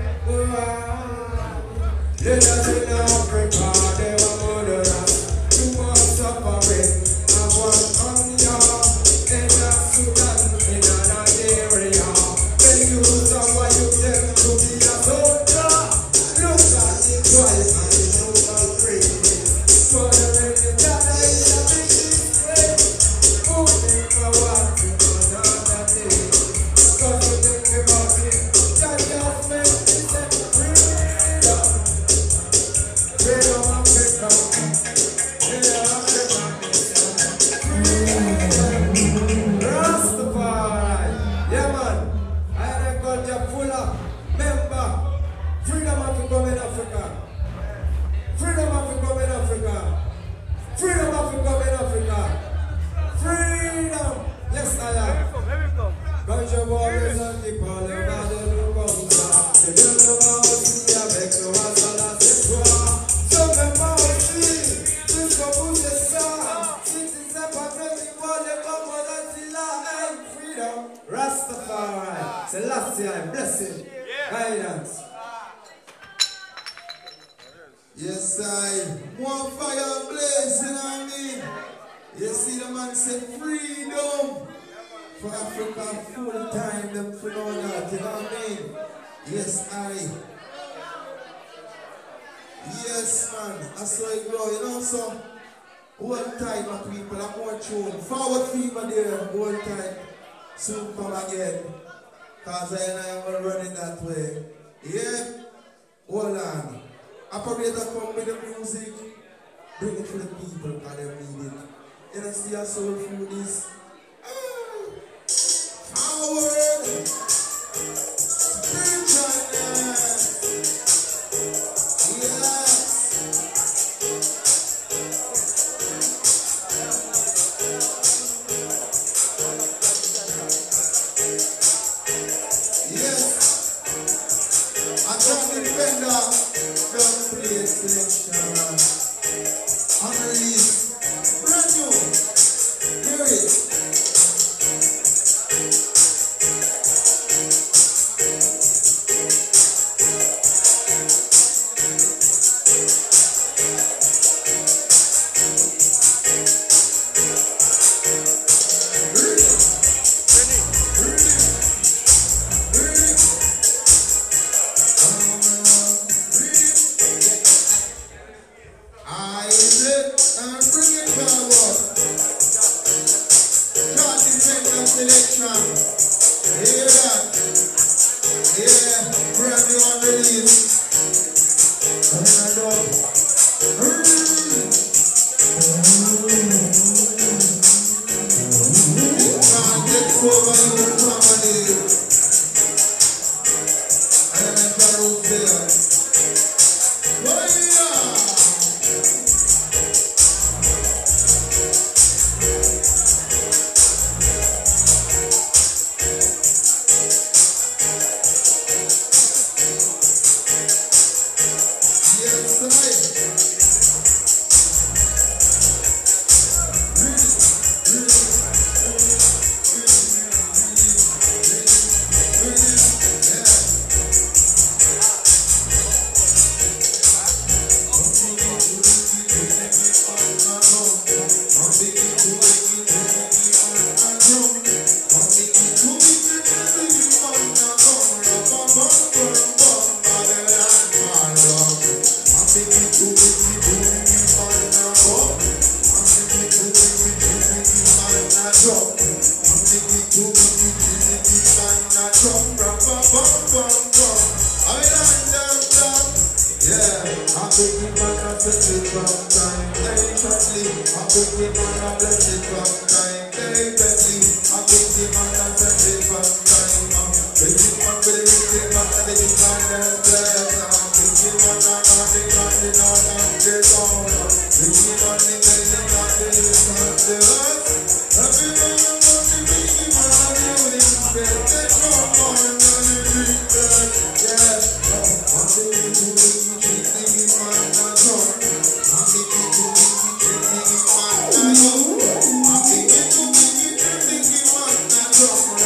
Let us in Africa, they were murderers, too much suffering, and one hunger, in Sudan, in Nigeria. They use our youth them to be a soldier. Look at the joy and the human crazy. Murdering the Ghana is a big disgrace. Moving for what we don't undertake. Cause we think about it, that just makes me say freedom. Freedom Africa, freedom Africa, freedom. Rastafari, yeah man. I got you full of member. Freedom Africa in Africa. Freedom Africa in Africa. Freedom Africa in Africa. Freedom. Yes, I am. Ganja warriors and the power of the Lukonga. The little mouse, the avec the Wasala, the Toa. So the mouse, this Kabuja Sa. Citizens are patriotic, the Kabuja freedom. Rastafari. Selassie, blessing. Guidance. Yes, I. More fire blazing on me. You see the man say freedom. For Africa full time, them for know that, you know what I mean? Yes, I. Yes, man, I saw it grow, you know, so one time of people are more tune. Forward fever there, one time, soon come again. Cause I am going to run it that way. Yeah? Hold on. Operator come with the music, bring it to the people because they need it. You know, see how soul food is? Howard! from time patiently. I bring the man a blessed from time patiently. I bring the man a blessed from time. Bring the man with the wicked man and the big man and bless. Bring the man and the man and the song. Bring the man and the man and the earth. Everyone about the big man and the unique bed. They come on and the big bed. Yeah. I'm the big man and song. I'm the big man and song. I'm the big man and song.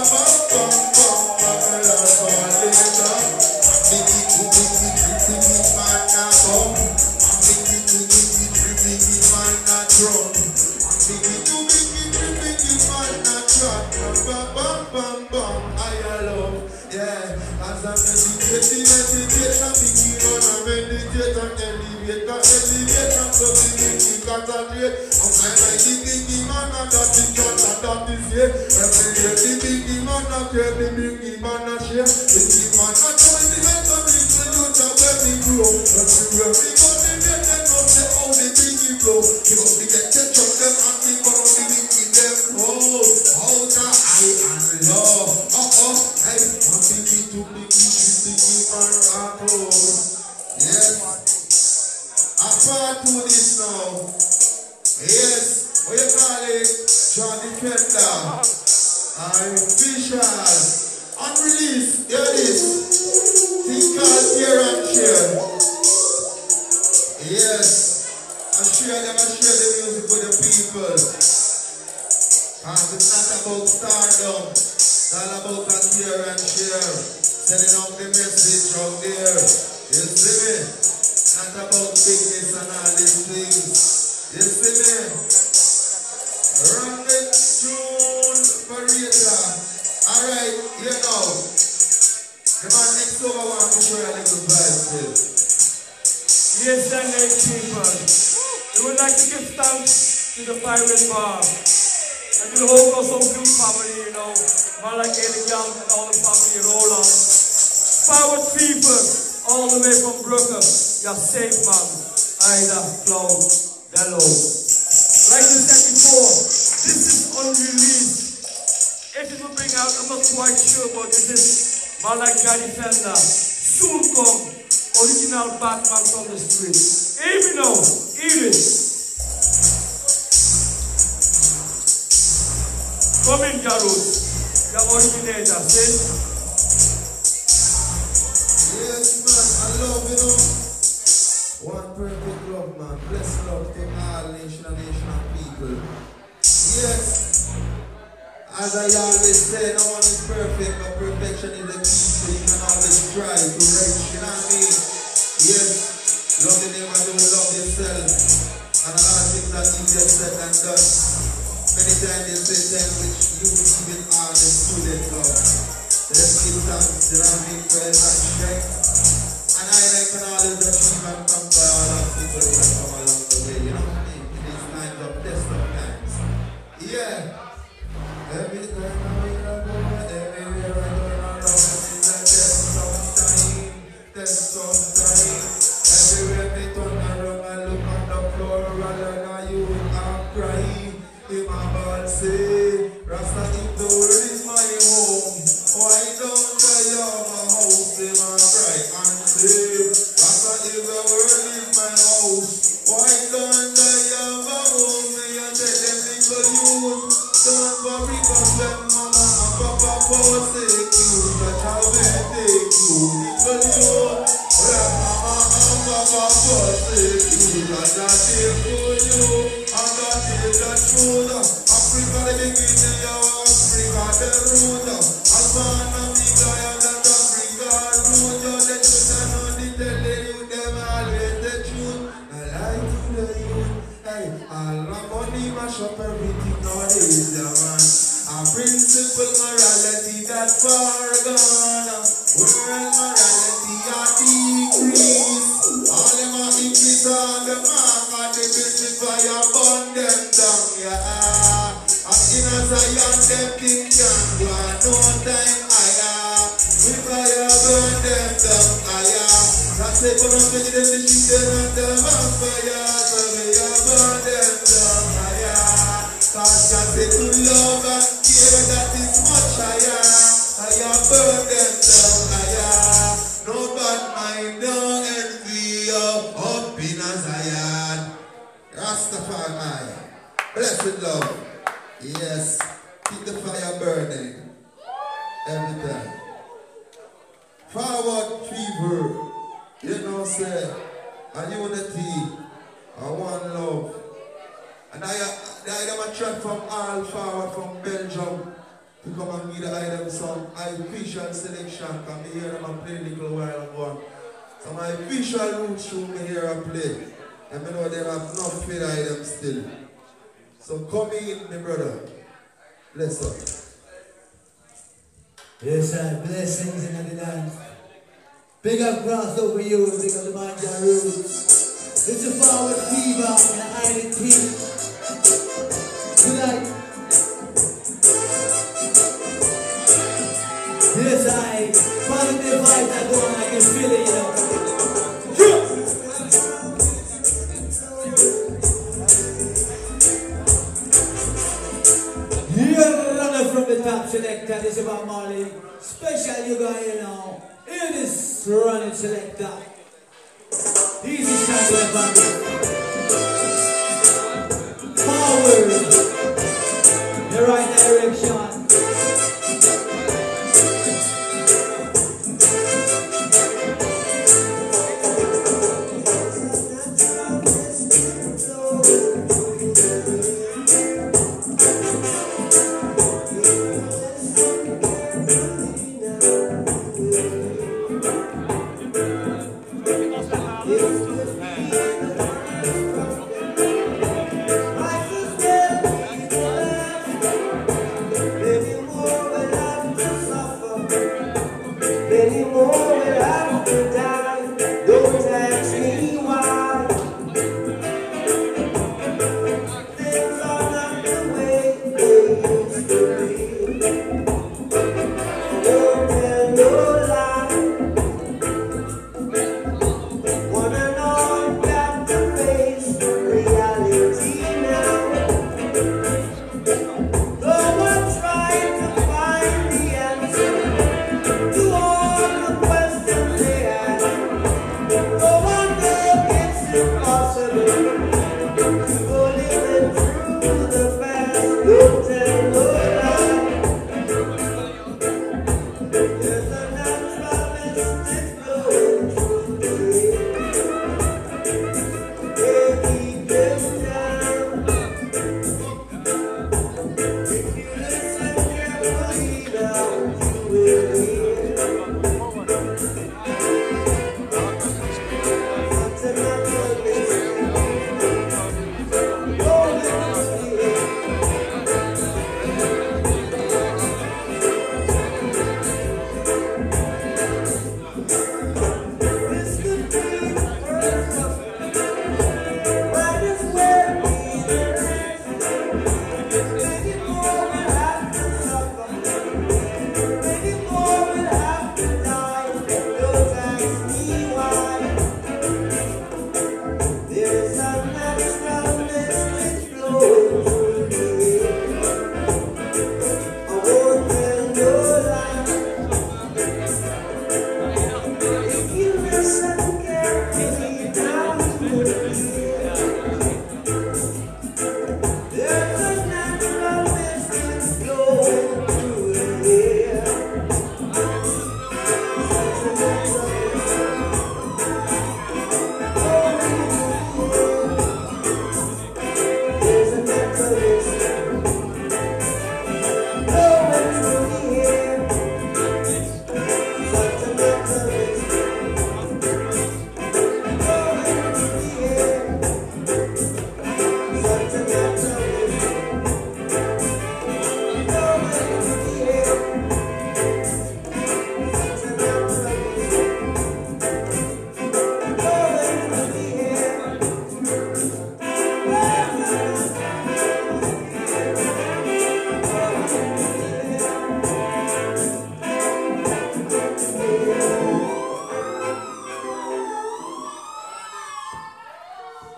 Apart to this now, yes, what you call it? Johnny Kenda, official, unreleased, hear this, thing called Hear and Share. Yes, I share them, I share the music with the people. And it's not about stardom, it's all about that Hear and Share, sending out the message out there, you see me? Not about bigness and all these things. You see me? Run the tune operator. Alright, you know. The man next over want to show you a little vibe still. Yes, and people. We would like to give thanks to the Pirate Bar and to the whole Gospel Blue family, you know. Man like Eddie Young and all the family roll on. Pirate people, all the way from Brooklyn. You're safe, man. Ida, Flow, Dello. Like I said before, this is unreleased. If it will bring out, I'm not quite sure, but this is man like Johnny Kenda. Soon come, original Batman from the street. Hear me now, hear it. Come in, Garut. The originator, see? Yes, man, I love you know. One perfect love, man. Bless love to all nation people. Yes. As I always say, no one is perfect, but perfection is a key, so you can always try to reach, you know what I mean? Yes. Love the name and don't love yourself. And a lot of things that easier said than done. Many times they say things which you even are the student of. So let's give thanks to the big praise and strength. And I can always achieve and conquer all of people who have come along the way, you know what I mean? In these times of test of times. Yeah. Every time I hear a woman, everywhere I turn around, it's a test of time, test of time. Everywhere they turn around, I look on the floor, rather than you are crying. Him a ball say, Rasta if the world is my home, why don't I have a house? Him a cry and say, Rasta if the world is my house, why don't I have a home? May I tell them little youth, don't worry cause when mama and papa forsake you, that I will take you. Little youth, when mama and papa forsake you, that I take for you. And that is the truth. Africa the beginning of Africa the root. Albana Miga and that Africa root. The truth and not the tell the youth them always the truth. I lie to the youth. Hey, all my money mash up everything nowadays, yeah man. A principle morality that far gone. World morality a decrease. All them a English on the mark and the business fire burn them down, yeah. As in a Zion them king can go no time higher. We fire burn them down, higher. That's it for us, make them the sheep, them and them on fire. So we are burn them down fire. Cause God said to love and care, that is much higher. I burn them down higher. No bad mind, no envy, up in a Zion. Rastafari, blessed love. Yes, keep the fire burning every time. Forward fever, you know, say, a unity, a one love. And I am a track from all forward from Belgium to come and meet them some official selection. Come here and play a little while ago. So my official roots show me here and play. And I know they have enough for them still. So come in, my brother. Bless us. Yes, sir. Blessings in the land. Big up cross over you, big up the Manja Roots. It's a forward fever and a hiding team. Tonight. Yes, I positive vibes are going, I can feel it, you know. You're running from the top selector, this is about Marley. Special you got here now. Hear this running selector. Easy standing up. Forward. The right direction.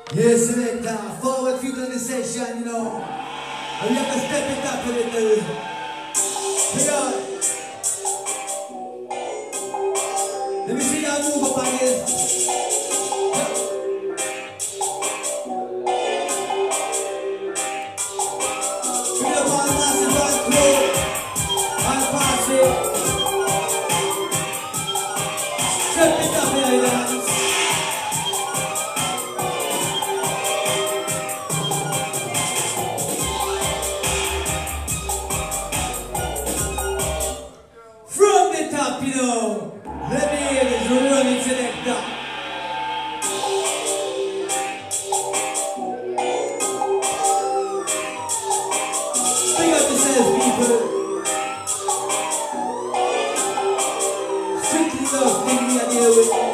Yes, selector. Forward feet on the session, you know. And we have to step it up a little. Big on. Let me see y'all move up on this. Bring up all massive and crew. And pass it. Step it up in the dance. From the top, you know, let me hear this running selector. Big up yourselves, people. Strictly love, thing we are dealing with.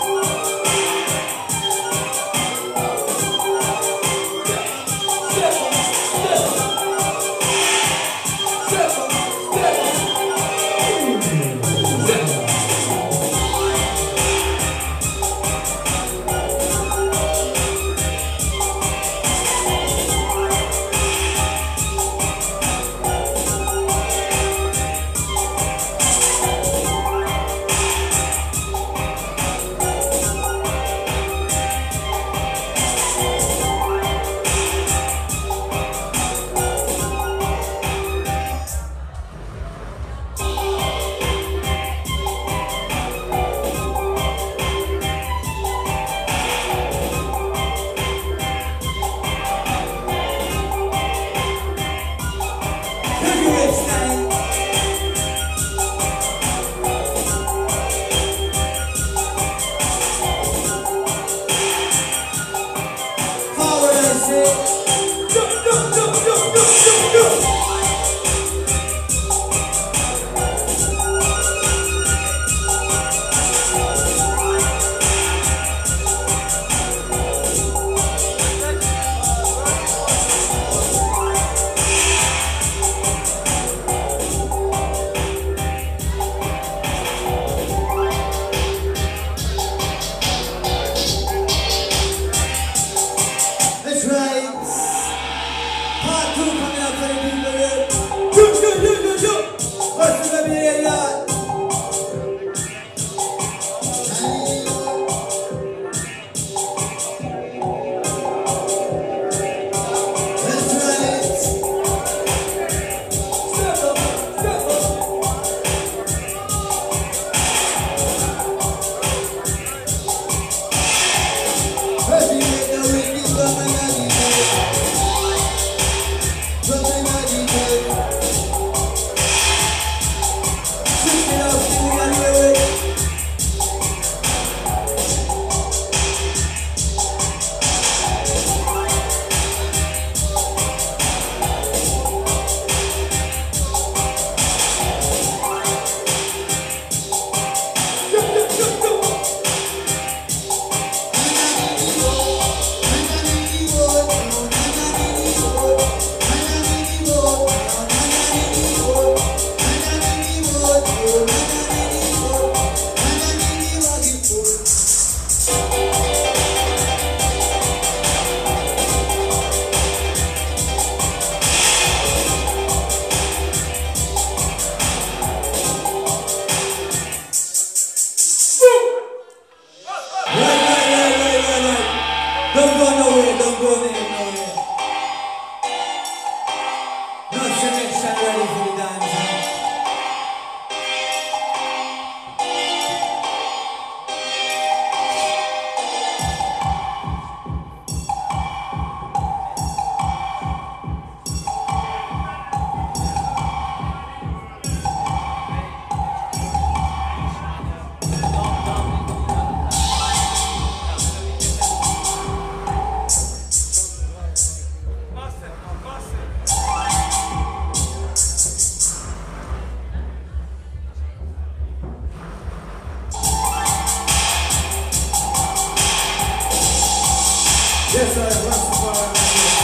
Yes, I Rastafari.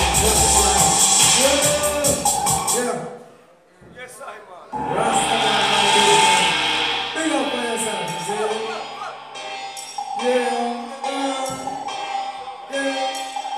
Yeah. Yes, I man. Rastafari. Big up for yourself, see? Yeah. Yeah.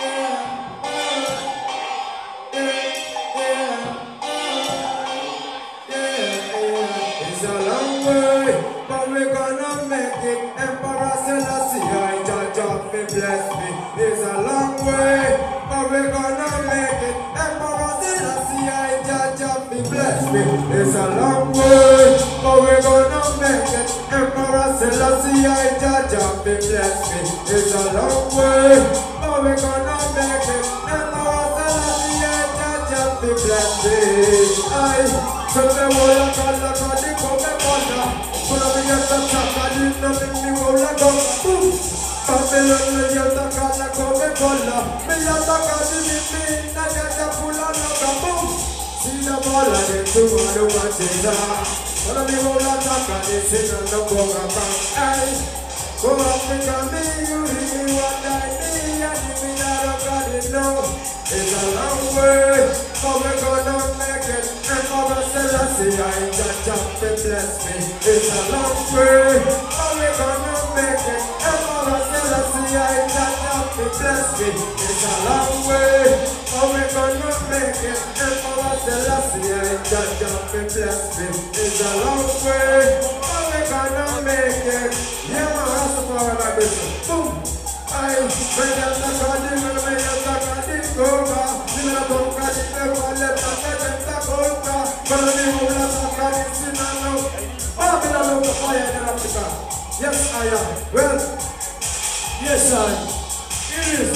Jah be bless me. It's a long way, but we're gonna make it. Emperor Selassie, Jah be bless me. It's a long way, but we're gonna make it. Emperor Selassie, Jah be bless me. It's a long way, but we're gonna make it. Emperor Selassie, Jah be bless me. I so the whole of God, the come and wonder. But we get the top, I didn't know if we will go. Boom! Babylon, we get the God, the come and wonder. Me and the God, the me, I get the full of the boom. See the ball and the two of the watches. But we will not talk about this in the Boga Bank. Hey, go up and me, you really what I need. And if we not got it now, it's a long way, but we're gonna make it. And Mama Selassie, Jah be bless me. It's a long way, but we're gonna make it. And Mama Selassie, Jah be bless me. It's a long way, but we're gonna make it. And Mama Selassie, Jah be bless me. It's a long way, but we're gonna make it. Yeah, my husband, my business. Boom. I bring up the garden, bring up the garden, go back. Bring up the garden, never let the garden go back. But I will let the garden sit down. Oh, I love the fire in Africa. Yes, I am. Well, Yes, son. It is.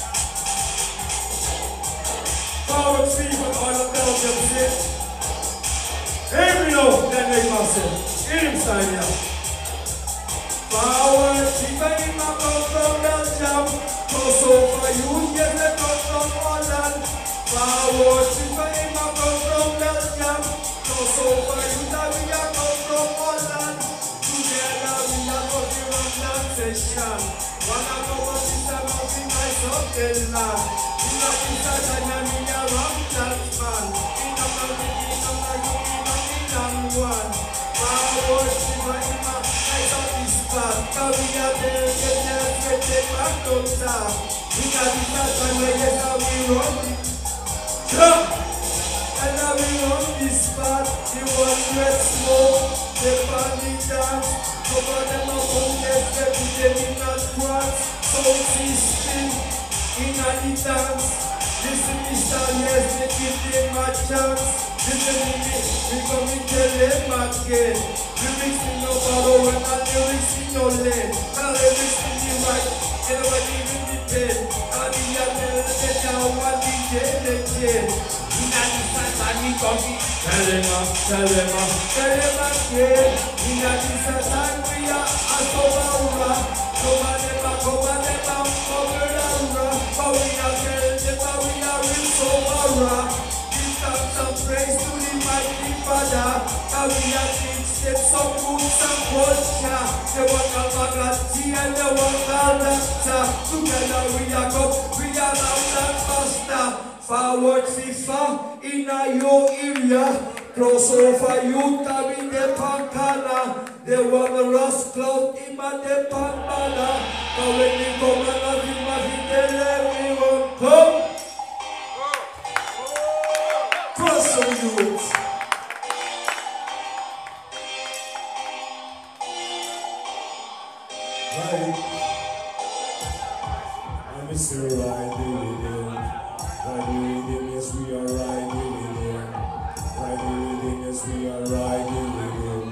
Power people on the Belgium shit. Every know that they must say. It inside here. Power people in my come from Belgium. Cause over you get the come from Holland. Power people in my come from Belgium. Cause over you that we are come from Holland. Together we are going on that session. One of our sisters of the nice of the land. In the pizza time we are on that man. In the family, in the young one. Power people in my nice of this land. Cause we are there, get the back to start. In the pizza time we run it. Jump! And now we run this part. The one red smoke, the body dance. Over them a focus, they put them in a squat. Sound system, in a dance. Listen Mr. Yes, they give them a chance. Listen to me, we come and tell them again. Lyrics in your borrow and not lyrics in your lane. Now lyrics in the right, everybody in the pen. And the other, they now want the jail. In a distance, and we come in. Tell them again. In a distance, and we are a sober. Come on, but we are tell them, but we are real sober. Give thanks and praise to the mighty Father. And we are teach them some roots and culture. They want a Bagatti and they want a doctor. Together we are come, we are loud and faster. Forward FIFA in your area. Cross over you, Tabi de Pancana. They want the Ross Cloud, Ima de Pancana. But when we come and imagine they will come. Cross over you. Right. I'm Mr. Riding Rhythm. Riding Rhythm, yes we are riding Rhythm. Riding Rhythm, yes we are riding Rhythm.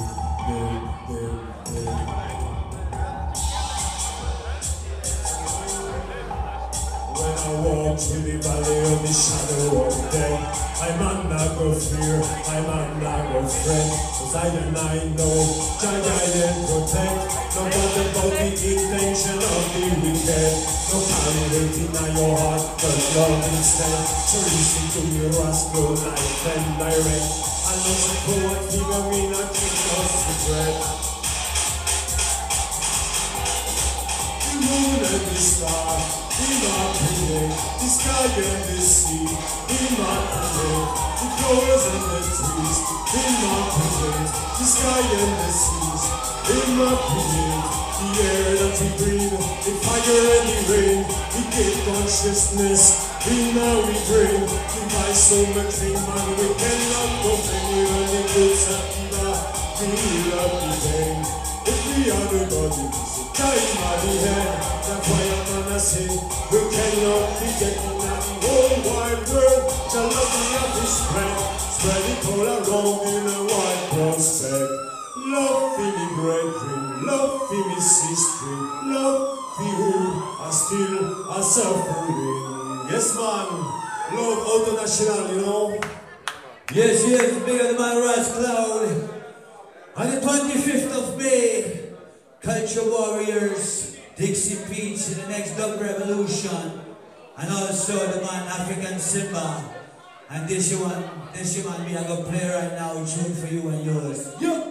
When I walk through the valley of the shadow of death, I man not go fear, I man not go fret. Cause I know, Jah guide and protect. No doubt about the intention of the wicked. No carry hate in your heart, but love instead. So listen to me, rascal, life and direct. I know some poet figure me not keep us the bread. The moon and the star, immaculate. The sky and the sea, immaculate. The flowers and the trees, immaculate. The sky and the seas, immaculate. The air that we breathe, the fire and the rain, we give consciousness, we now we bring. We buy so much thing, man, we cannot complain. We run the goods and we love the pain. If we are the body, time of the end. That's why I'm gonna say we cannot be getting at the whole wide world. The love of this spread it all around in a wide prospect. Love for me brethren, love for me sister, love for who are still are suffering. Yes man, love international, you know. Yes, bigger than my Ras Cloud. On the 25th of May, Culture Warriors, Dixie Peach in the next Dub Revolution, and also the man African Simba. And this one, we are gonna play right now, tune for you and yours. Yo!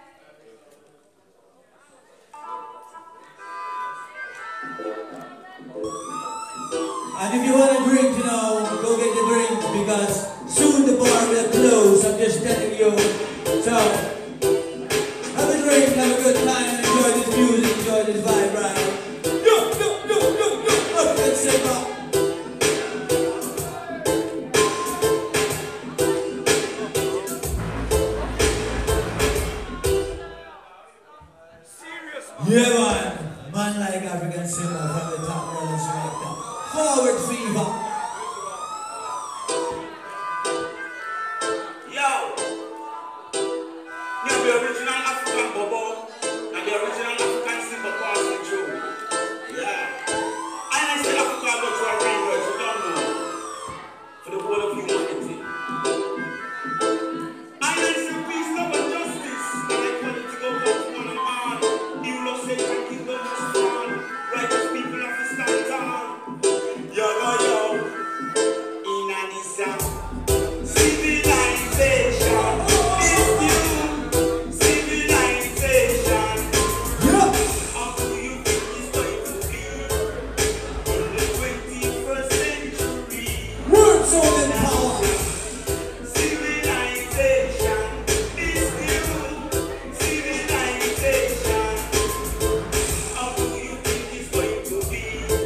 And if you want a drink, you know, go get the drink because soon the bar will close. I'm just telling you. So, have a drink, have a good time, and enjoy this music, enjoy this vibe, right? Yo! African Simba. Yeah, man like African Simba from the top roller selector. Forward fever. Yo, the original African Bobo and the original African Simba passing through. Yeah, I say Africa go to a reverse, you don't know, for the whole of humanity. I say peace, love and justice, and I call it to go back to one and all. You love say thank you, don't just fall. Righteous people have to stand tall. Yo, in an civilization is new. Civilization. How do you think it's going to be in the 21st century? Words on the power. Civilization is new. Civilization. How do you think it's going to be?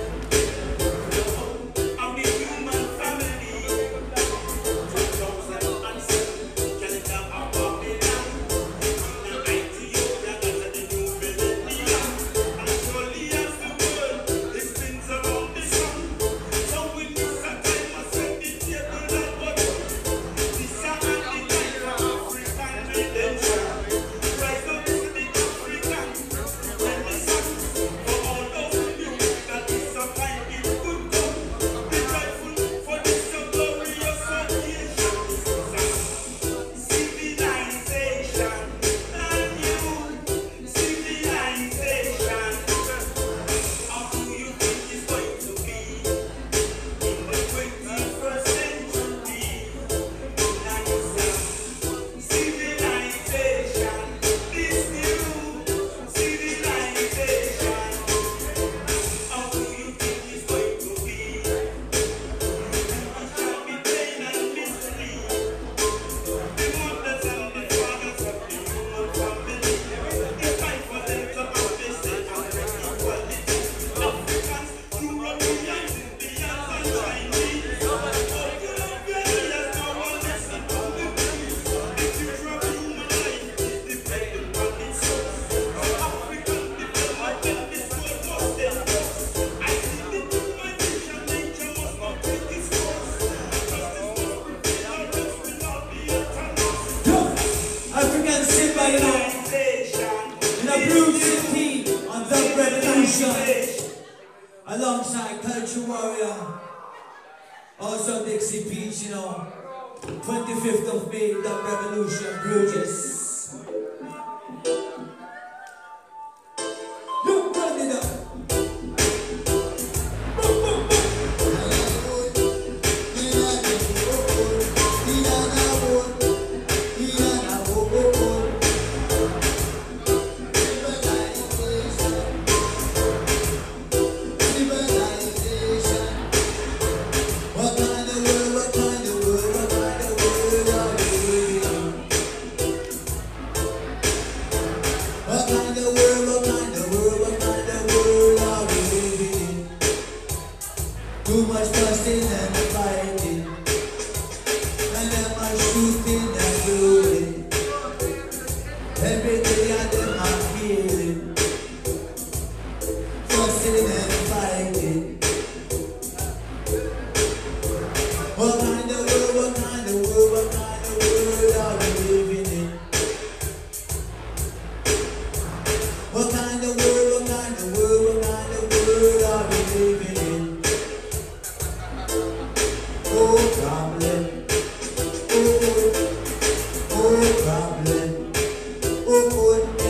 Alongside Culture Warrior, also Dixie Peach, you know, 25th of May, Dub Revolution, Bruges. Look, run it up. What kind of world are we living in? good.